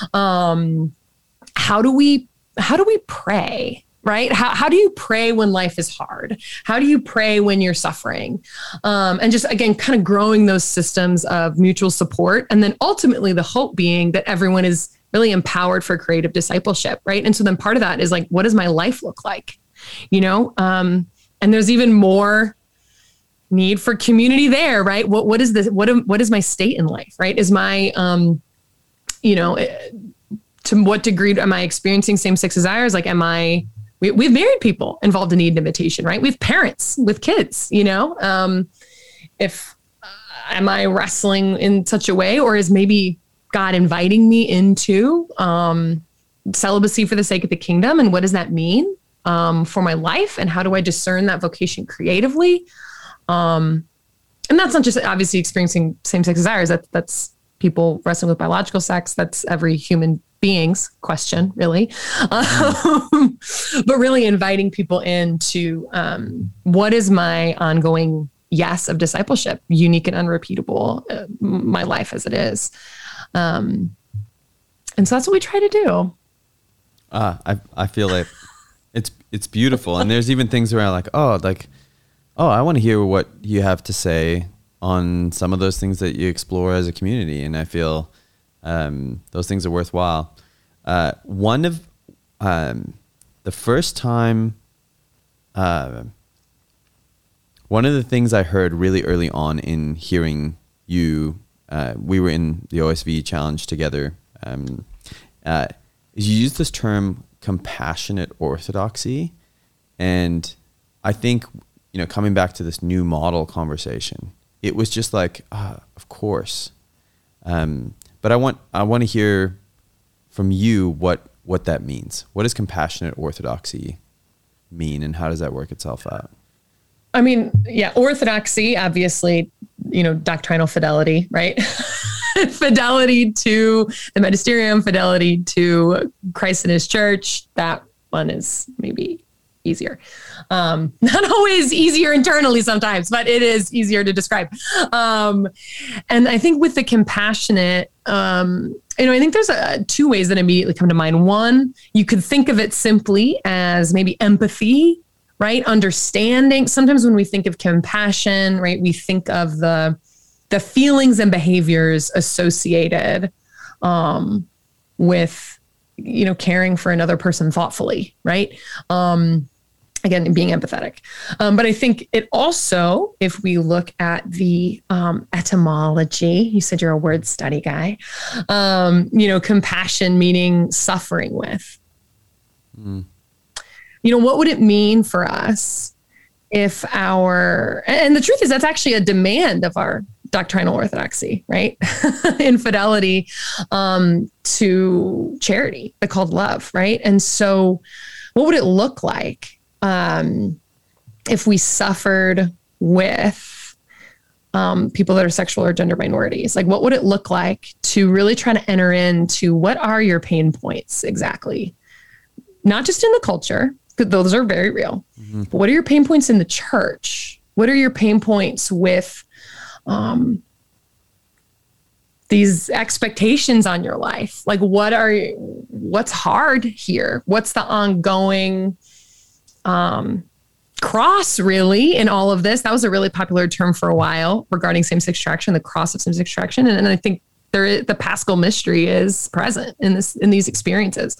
How do we pray? Right? How do you pray when life is hard? How do you pray when you're suffering? And just, again, kind of growing those systems of mutual support. And then ultimately the hope being that everyone is really empowered for creative discipleship, right? And so then part of that is like, what does my life look like? And there's even more need for community there, right? What is this? What is my state in life, right? Is my, to what degree am I experiencing same-sex desires? Like, we have married people involved in need and invitation, right? We have parents with kids, am I wrestling in such a way, or is maybe God inviting me into celibacy for the sake of the kingdom? And what does that mean for my life? And how do I discern that vocation creatively? And that's not just obviously experiencing same-sex desires. That's people wrestling with biological sex. That's every human being's question, really. But really inviting people into what is my ongoing yes of discipleship, unique and unrepeatable, my life as it is. And so that's what we try to do. I feel like it's beautiful. And there's even things around like, I want to hear what you have to say on some of those things that you explore as a community. And I feel those things are worthwhile. One of the first time, one of the things I heard really early on in hearing you, we were in the OSV challenge together, is you use this term compassionate orthodoxy. And I think, coming back to this new model conversation, it was just like, of course. But I want to hear from you what that means. What does compassionate orthodoxy mean, and how does that work itself out? I mean, yeah, orthodoxy, obviously, doctrinal fidelity, right? Fidelity to the magisterium, fidelity to Christ and his church. That one is maybe easier. Not always easier internally sometimes, but it is easier to describe. And I think with the compassionate, I think there's two ways that immediately come to mind. One, you could think of it simply as maybe empathy, right? Understanding. Sometimes when we think of compassion, right, we think of the feelings and behaviors associated with, caring for another person thoughtfully, right? Again, being empathetic. But I think it also, if we look at the etymology, you said you're a word study guy, compassion meaning suffering with. What would it mean for us if and the truth is that's actually a demand of our doctrinal orthodoxy, right? Infidelity to charity, the called love, right? And so what would it look like if we suffered with people that are sexual or gender minorities? Like, what would it look like to really try to enter into what are your pain points exactly? Not just in the culture, because those are very real. Mm-hmm. But what are your pain points in the church? What are your pain points with these expectations on your life? Like, what's hard here? What's the ongoing cross really in all of this? That was a really popular term for a while regarding same-sex attraction, the cross of same-sex attraction. And I think the Paschal mystery is present in these experiences.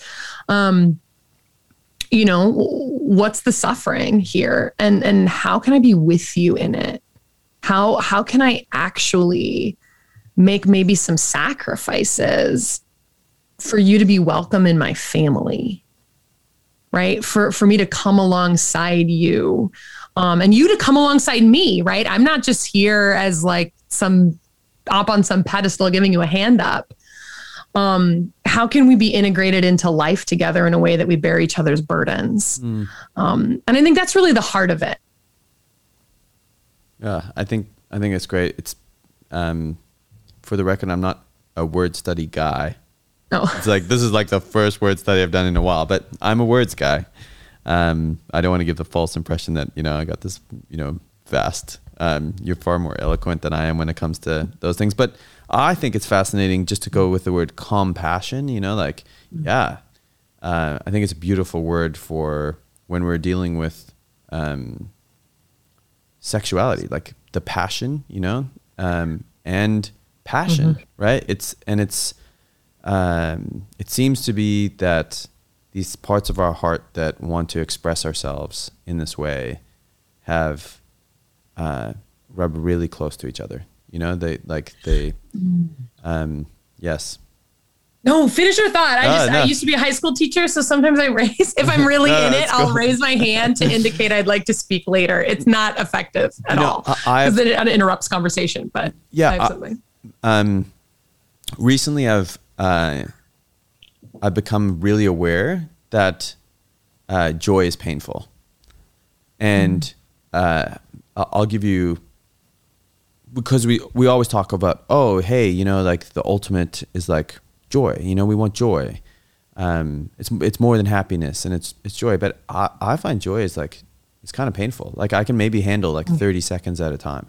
What's the suffering here, and how can I be with you in it? How can I actually make maybe some sacrifices for you to be welcome in my family? Right? For me to come alongside you, and you to come alongside me, right? I'm not just here as like up on some pedestal giving you a hand up. How can we be integrated into life together in a way that we bear each other's burdens? And I think that's really the heart of it. Yeah, I think it's great. It's, for the record, I'm not a word study guy. Oh. It's like, this is like the first word study I've done in a while, but I'm a words guy. I don't want to give the false impression that, I got this, vast, you're far more eloquent than I am when it comes to those things. But I think it's fascinating just to go with the word compassion, I think it's a beautiful word for when we're dealing with, sexuality, like the passion, and passion, right? It seems to be that these parts of our heart that want to express ourselves in this way have rub really close to each other. Yes. No, finish your thought. I used to be a high school teacher, so sometimes if I'm really in it, I'll raise my hand to indicate I'd like to speak later. It's not effective at all because it interrupts conversation. But yeah, I have something. Recently, I've become really aware that joy is painful, and I'll give you, because we always talk about, like the ultimate is like joy. We want joy. It's more than happiness, and it's joy. But I find joy is like, it's kind of painful. Like I can maybe handle like 30 seconds at a time.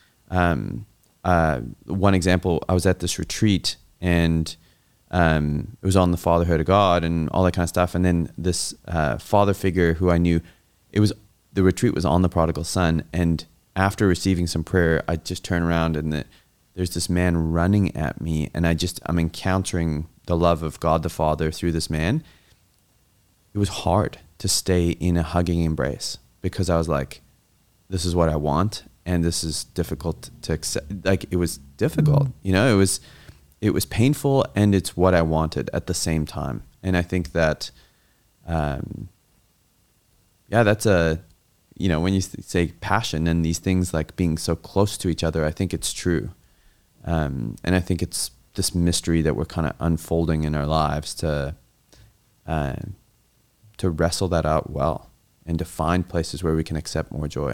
One example, I was at this retreat, and it was on the fatherhood of God and all that kind of stuff. And then this father figure who I knew, the retreat was on the prodigal son. And after receiving some prayer, I just turn around and there's this man running at me, and I'm encountering the love of God the Father through this man. It was hard to stay in a hugging embrace because I was like, this is what I want, and this is difficult to accept. Like, it was difficult, it was painful, and it's what I wanted at the same time. And I think that, Yeah, that's when you say passion and these things like being so close to each other, I think it's true. And I think it's this mystery that we're kind of unfolding in our lives to wrestle that out well and to find places where we can accept more joy.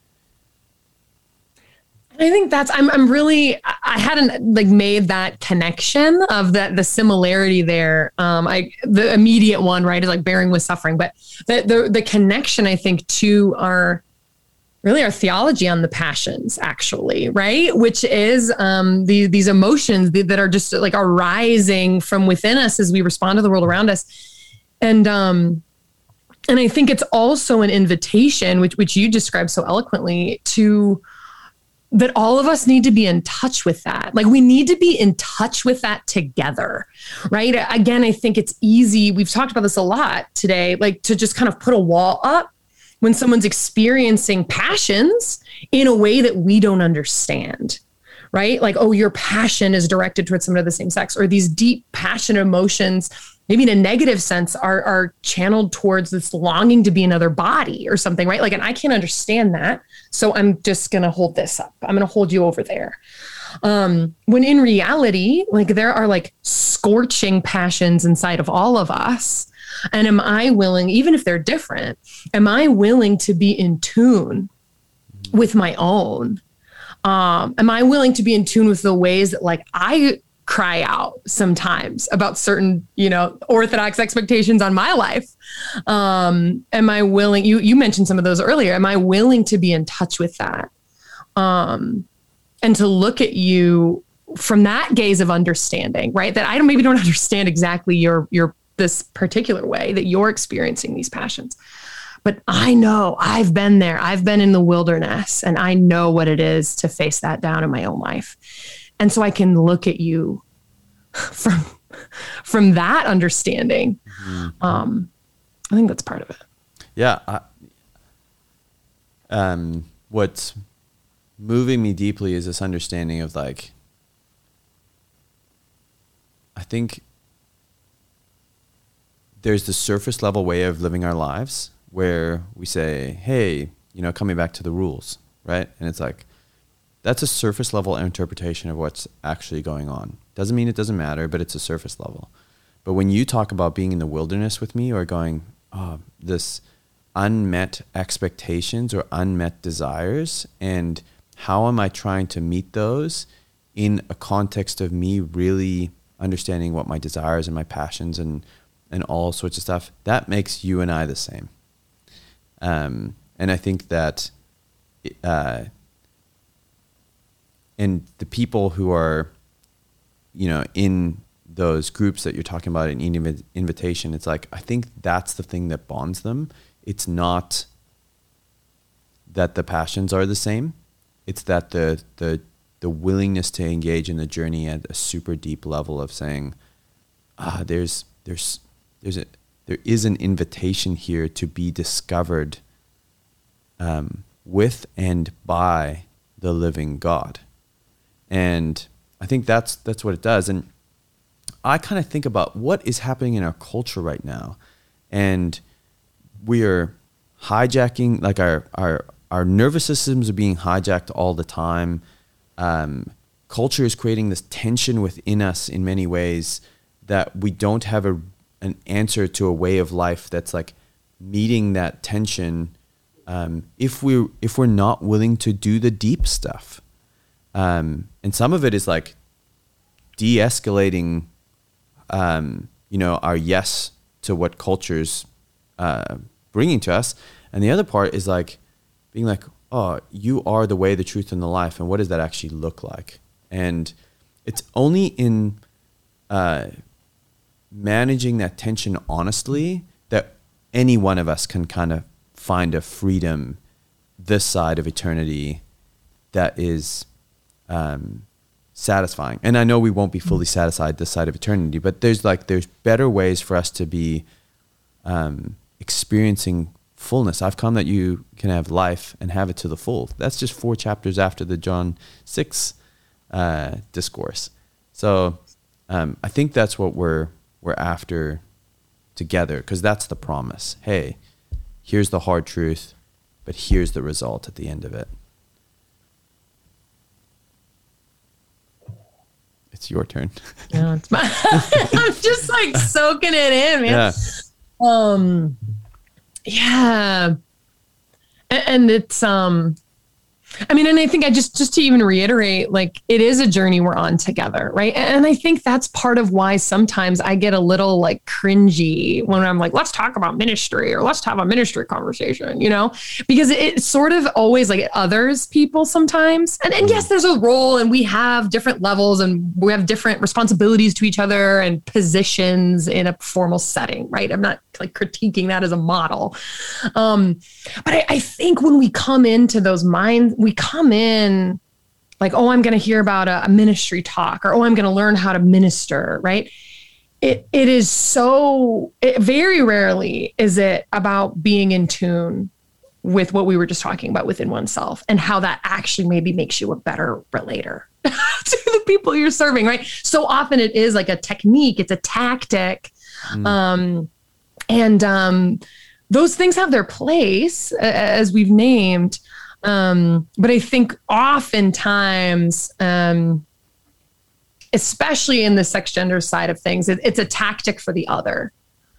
I think I hadn't like made that connection of the similarity there. The immediate one, right, is like bearing with suffering, but the connection, I think, to our theology on the passions, actually, right? Which is these emotions that are just like are rising from within us as we respond to the world around us. And I think it's also an invitation, which you described so eloquently, to that all of us need to be in touch with that. Like we need to be in touch with that together, right? Again, I think it's easy. We've talked about this a lot today, like to just kind of put a wall up when someone's experiencing passions in a way that we don't understand, right? Like, oh, your passion is directed towards someone of the same sex, or these deep passion emotions, maybe in a negative sense, are channeled towards this longing to be another body or something, right? Like, and I can't understand that. So I'm just going to hold this up. I'm going to hold you over there. When in reality, like there are like scorching passions inside of all of us. And am I willing, even if they're different, am I willing to be in tune with my own? Am I willing to be in tune with the ways that like I cry out sometimes about certain, orthodox expectations on my life? Am I willing, you mentioned some of those earlier. Am I willing to be in touch with that? And to look at you from that gaze of understanding, right? That I maybe don't understand exactly your this particular way that you're experiencing these passions. But I know I've been there. I've been in the wilderness and I know what it is to face that down in my own life. And so I can look at you from that understanding. I think that's part of it. Yeah. What's moving me deeply is this understanding of like, I think there's the surface level way of living our lives where we say, hey, coming back to the rules, right? And it's like, that's a surface level interpretation of what's actually going on. Doesn't mean it doesn't matter, but it's a surface level. But when you talk about being in the wilderness with me or going, this unmet expectations or unmet desires, and how am I trying to meet those in a context of me really understanding what my desires and my passions and all sorts of stuff, that makes you and I the same. And I think that, and the people who are, in those groups that you're talking about in invitation, it's like, I think that's the thing that bonds them. It's not that the passions are the same. It's that the willingness to engage in the journey at a super deep level of saying, there is an invitation here to be discovered with and by the living God. And I think that's what it does. And I kind of think about what is happening in our culture right now. And we are hijacking, like our nervous systems are being hijacked all the time. Culture is creating this tension within us in many ways that we don't have an answer to a way of life that's like meeting that tension. If we're not willing to do the deep stuff. And some of it is like de-escalating, our yes to what culture's bringing to us. And the other part is like being like, oh, you are the way, the truth, and the life. And what does that actually look like? And it's only in managing that tension honestly that any one of us can kind of find a freedom this side of eternity that is satisfying. And I know we won't be fully satisfied this side of eternity, but there's better ways for us to be experiencing fullness. I've come that you can have life and have it to the full. That's just 4 chapters after the John 6 discourse. So I think that's what we're after together, because that's the promise. Hey, here's the hard truth, but here's the result at the end of it. It's your turn. Yeah, it's my, I'm just like soaking it in, man. Yeah. Yeah. And it's, I mean, and I think just to even reiterate, like, it is a journey we're on together, right? And I think that's part of why sometimes I get a little like cringy when I'm like, let's talk about ministry or let's have a ministry conversation, you know, because it's sort of always like others people sometimes. And yes, there's a role and we have different levels and we have different responsibilities to each other and positions in a formal setting, right? I'm not like critiquing that as a model. But I think when we come into those minds, we come in like, oh, I'm going to hear about a ministry talk, or, oh, I'm going to learn how to minister, right? It is so, very rarely is it about being in tune with what we were just talking about within oneself and how that actually maybe makes you a better relator to the people you're serving, right? So often it is like a technique, it's a tactic. Those things have their place, as we've named. But I think oftentimes, especially in the sex gender side of things, it's a tactic for the other,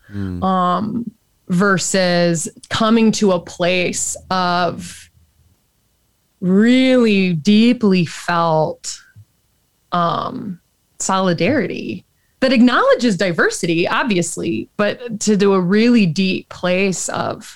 versus coming to a place of really deeply felt solidarity that acknowledges diversity, obviously, but to do a really deep place of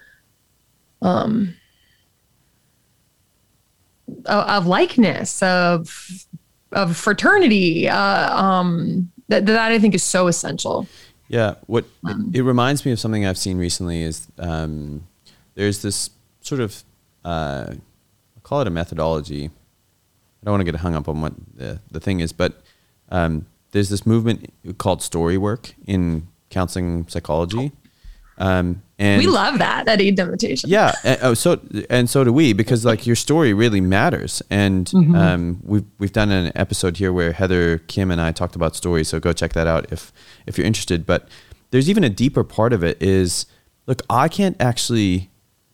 likeness, of fraternity, that I think is so essential. Yeah, what it reminds me of something I've seen recently is there's this sort of I'll call it a methodology. I don't want to get hung up on what the thing is, but there's this movement called story work in counseling psychology. And we love that at Eden Invitation. Yeah. So do we, because like your story really matters. And we've done an episode here where Heather Kim and I talked about stories. So go check that out if you're interested. But there's even a deeper part of it is, look, I can't actually,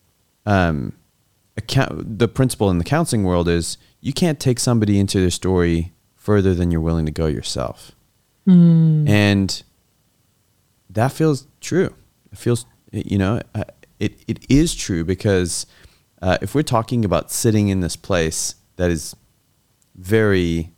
the principle in the counseling world is you can't take somebody into their story further than you're willing to go yourself. And that feels true. It feels, it is true, because if we're talking about sitting in this place that is very,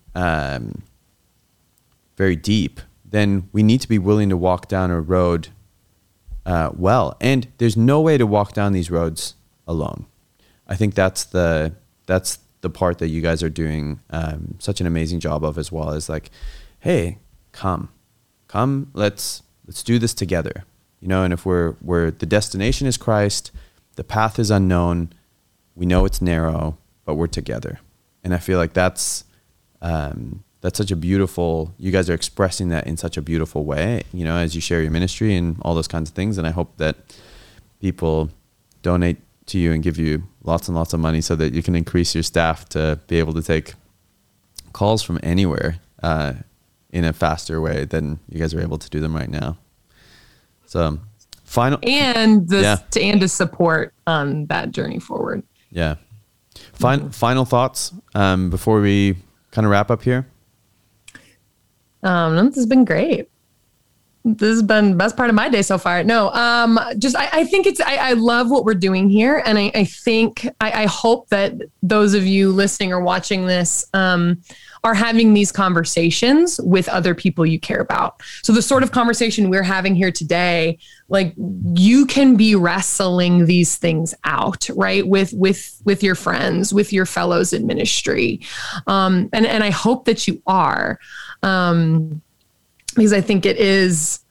very deep, then we need to be willing to walk down a road well. And there's no way to walk down these roads alone. I think that's the part that you guys are doing such an amazing job of, as well as like, hey, come, let's do this together. And if we're the destination is Christ, the path is unknown, we know it's narrow, but we're together. And I feel like that's such a beautiful, you guys are expressing that in such a beautiful way, as you share your ministry and all those kinds of things. And I hope that people donate to you and give you lots and lots of money so that you can increase your staff to be able to take calls from anywhere in a faster way than you guys are able to do them right now. So to support on that journey forward. Yeah. Final thoughts before we kind of wrap up here. This has been great. This has been the best part of my day so far. No, I think I love what we're doing here. And I think, I hope that those of you listening or watching this, are having these conversations with other people you care about. So the sort of conversation we're having here today, like, you can be wrestling these things out, right? With your friends, with your fellows in ministry. And I hope that you are, because I think it is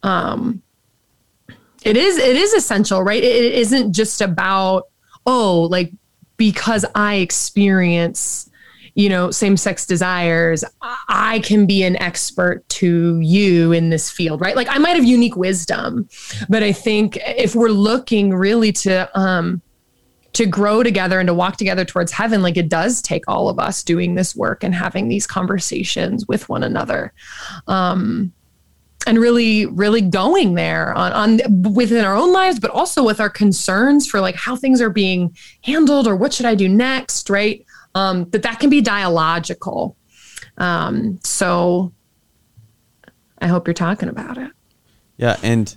essential, right? It isn't just about, because I experience, same-sex desires, I can be an expert to you in this field, right? Like, I might have unique wisdom, but I think if we're looking really to grow together and to walk together towards heaven, like, it does take all of us doing this work and having these conversations with one another. and really, really going there on within our own lives, but also with our concerns for like how things are being handled or what should I do next, right? That can be dialogical. So I hope you're talking about it. Yeah. And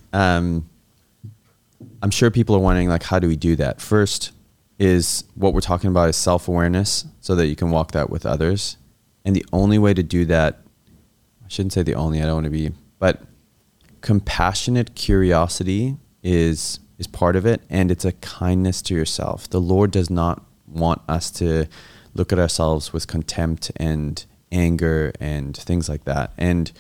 I'm sure people are wondering, like, how do we do that? First is what we're talking about is self-awareness so that you can walk that with others. And the only way to do that, I shouldn't say the only, I don't want to be, but compassionate curiosity is part of it. And it's a kindness to yourself. The Lord does not want us to look at ourselves with contempt and anger and things like that. And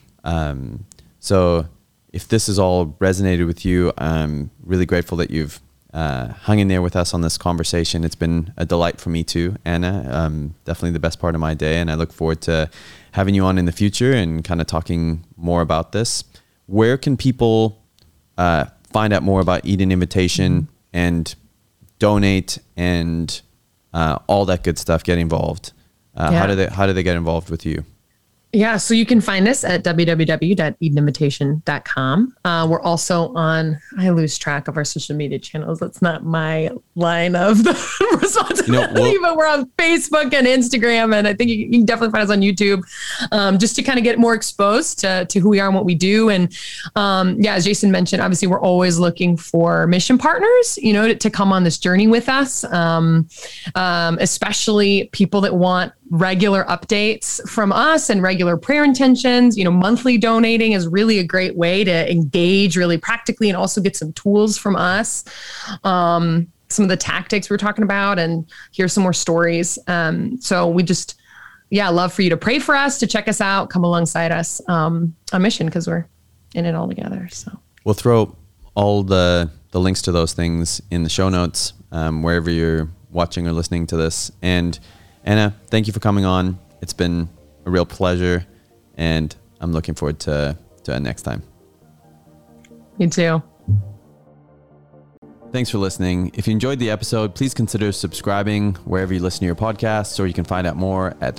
so if this has all resonated with you, I'm really grateful that you've hung in there with us on this conversation. It's been a delight for me too, Anna. Definitely the best part of my day, and I look forward to having you on in the future and kind of talking more about this. Where can people find out more about Eden Invitation and donate and all that good stuff, get involved? How do they get involved with you? Yeah, so you can find us at www.edeninvitation.com. We're also on, I lose track of our social media channels. That's not my line of the responsibility, but we're on Facebook and Instagram. And I think you can definitely find us on YouTube, just to kind of get more exposed to who we are and what we do. And as Jason mentioned, obviously we're always looking for mission partners, to come on this journey with us, especially people that want regular updates from us and regular prayer intentions. Monthly donating is really a great way to engage really practically and also get some tools from us. Some of the tactics we were talking about and hear some more stories. So we just, love for you to pray for us, to check us out, come alongside us on mission, because we're in it all together. So we'll throw all the links to those things in the show notes, wherever you're watching or listening to this. And Anna, thank you for coming on. It's been a real pleasure, and I'm looking forward to next time. Me too. Thanks for listening. If you enjoyed the episode, please consider subscribing wherever you listen to your podcasts, or you can find out more at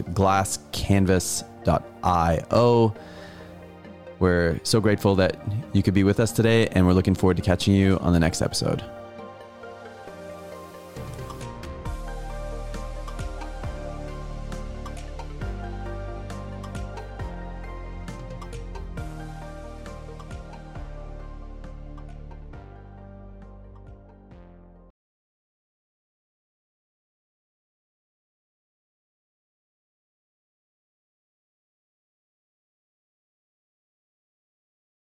glasscanvas.io. We're so grateful that you could be with us today, and we're looking forward to catching you on the next episode.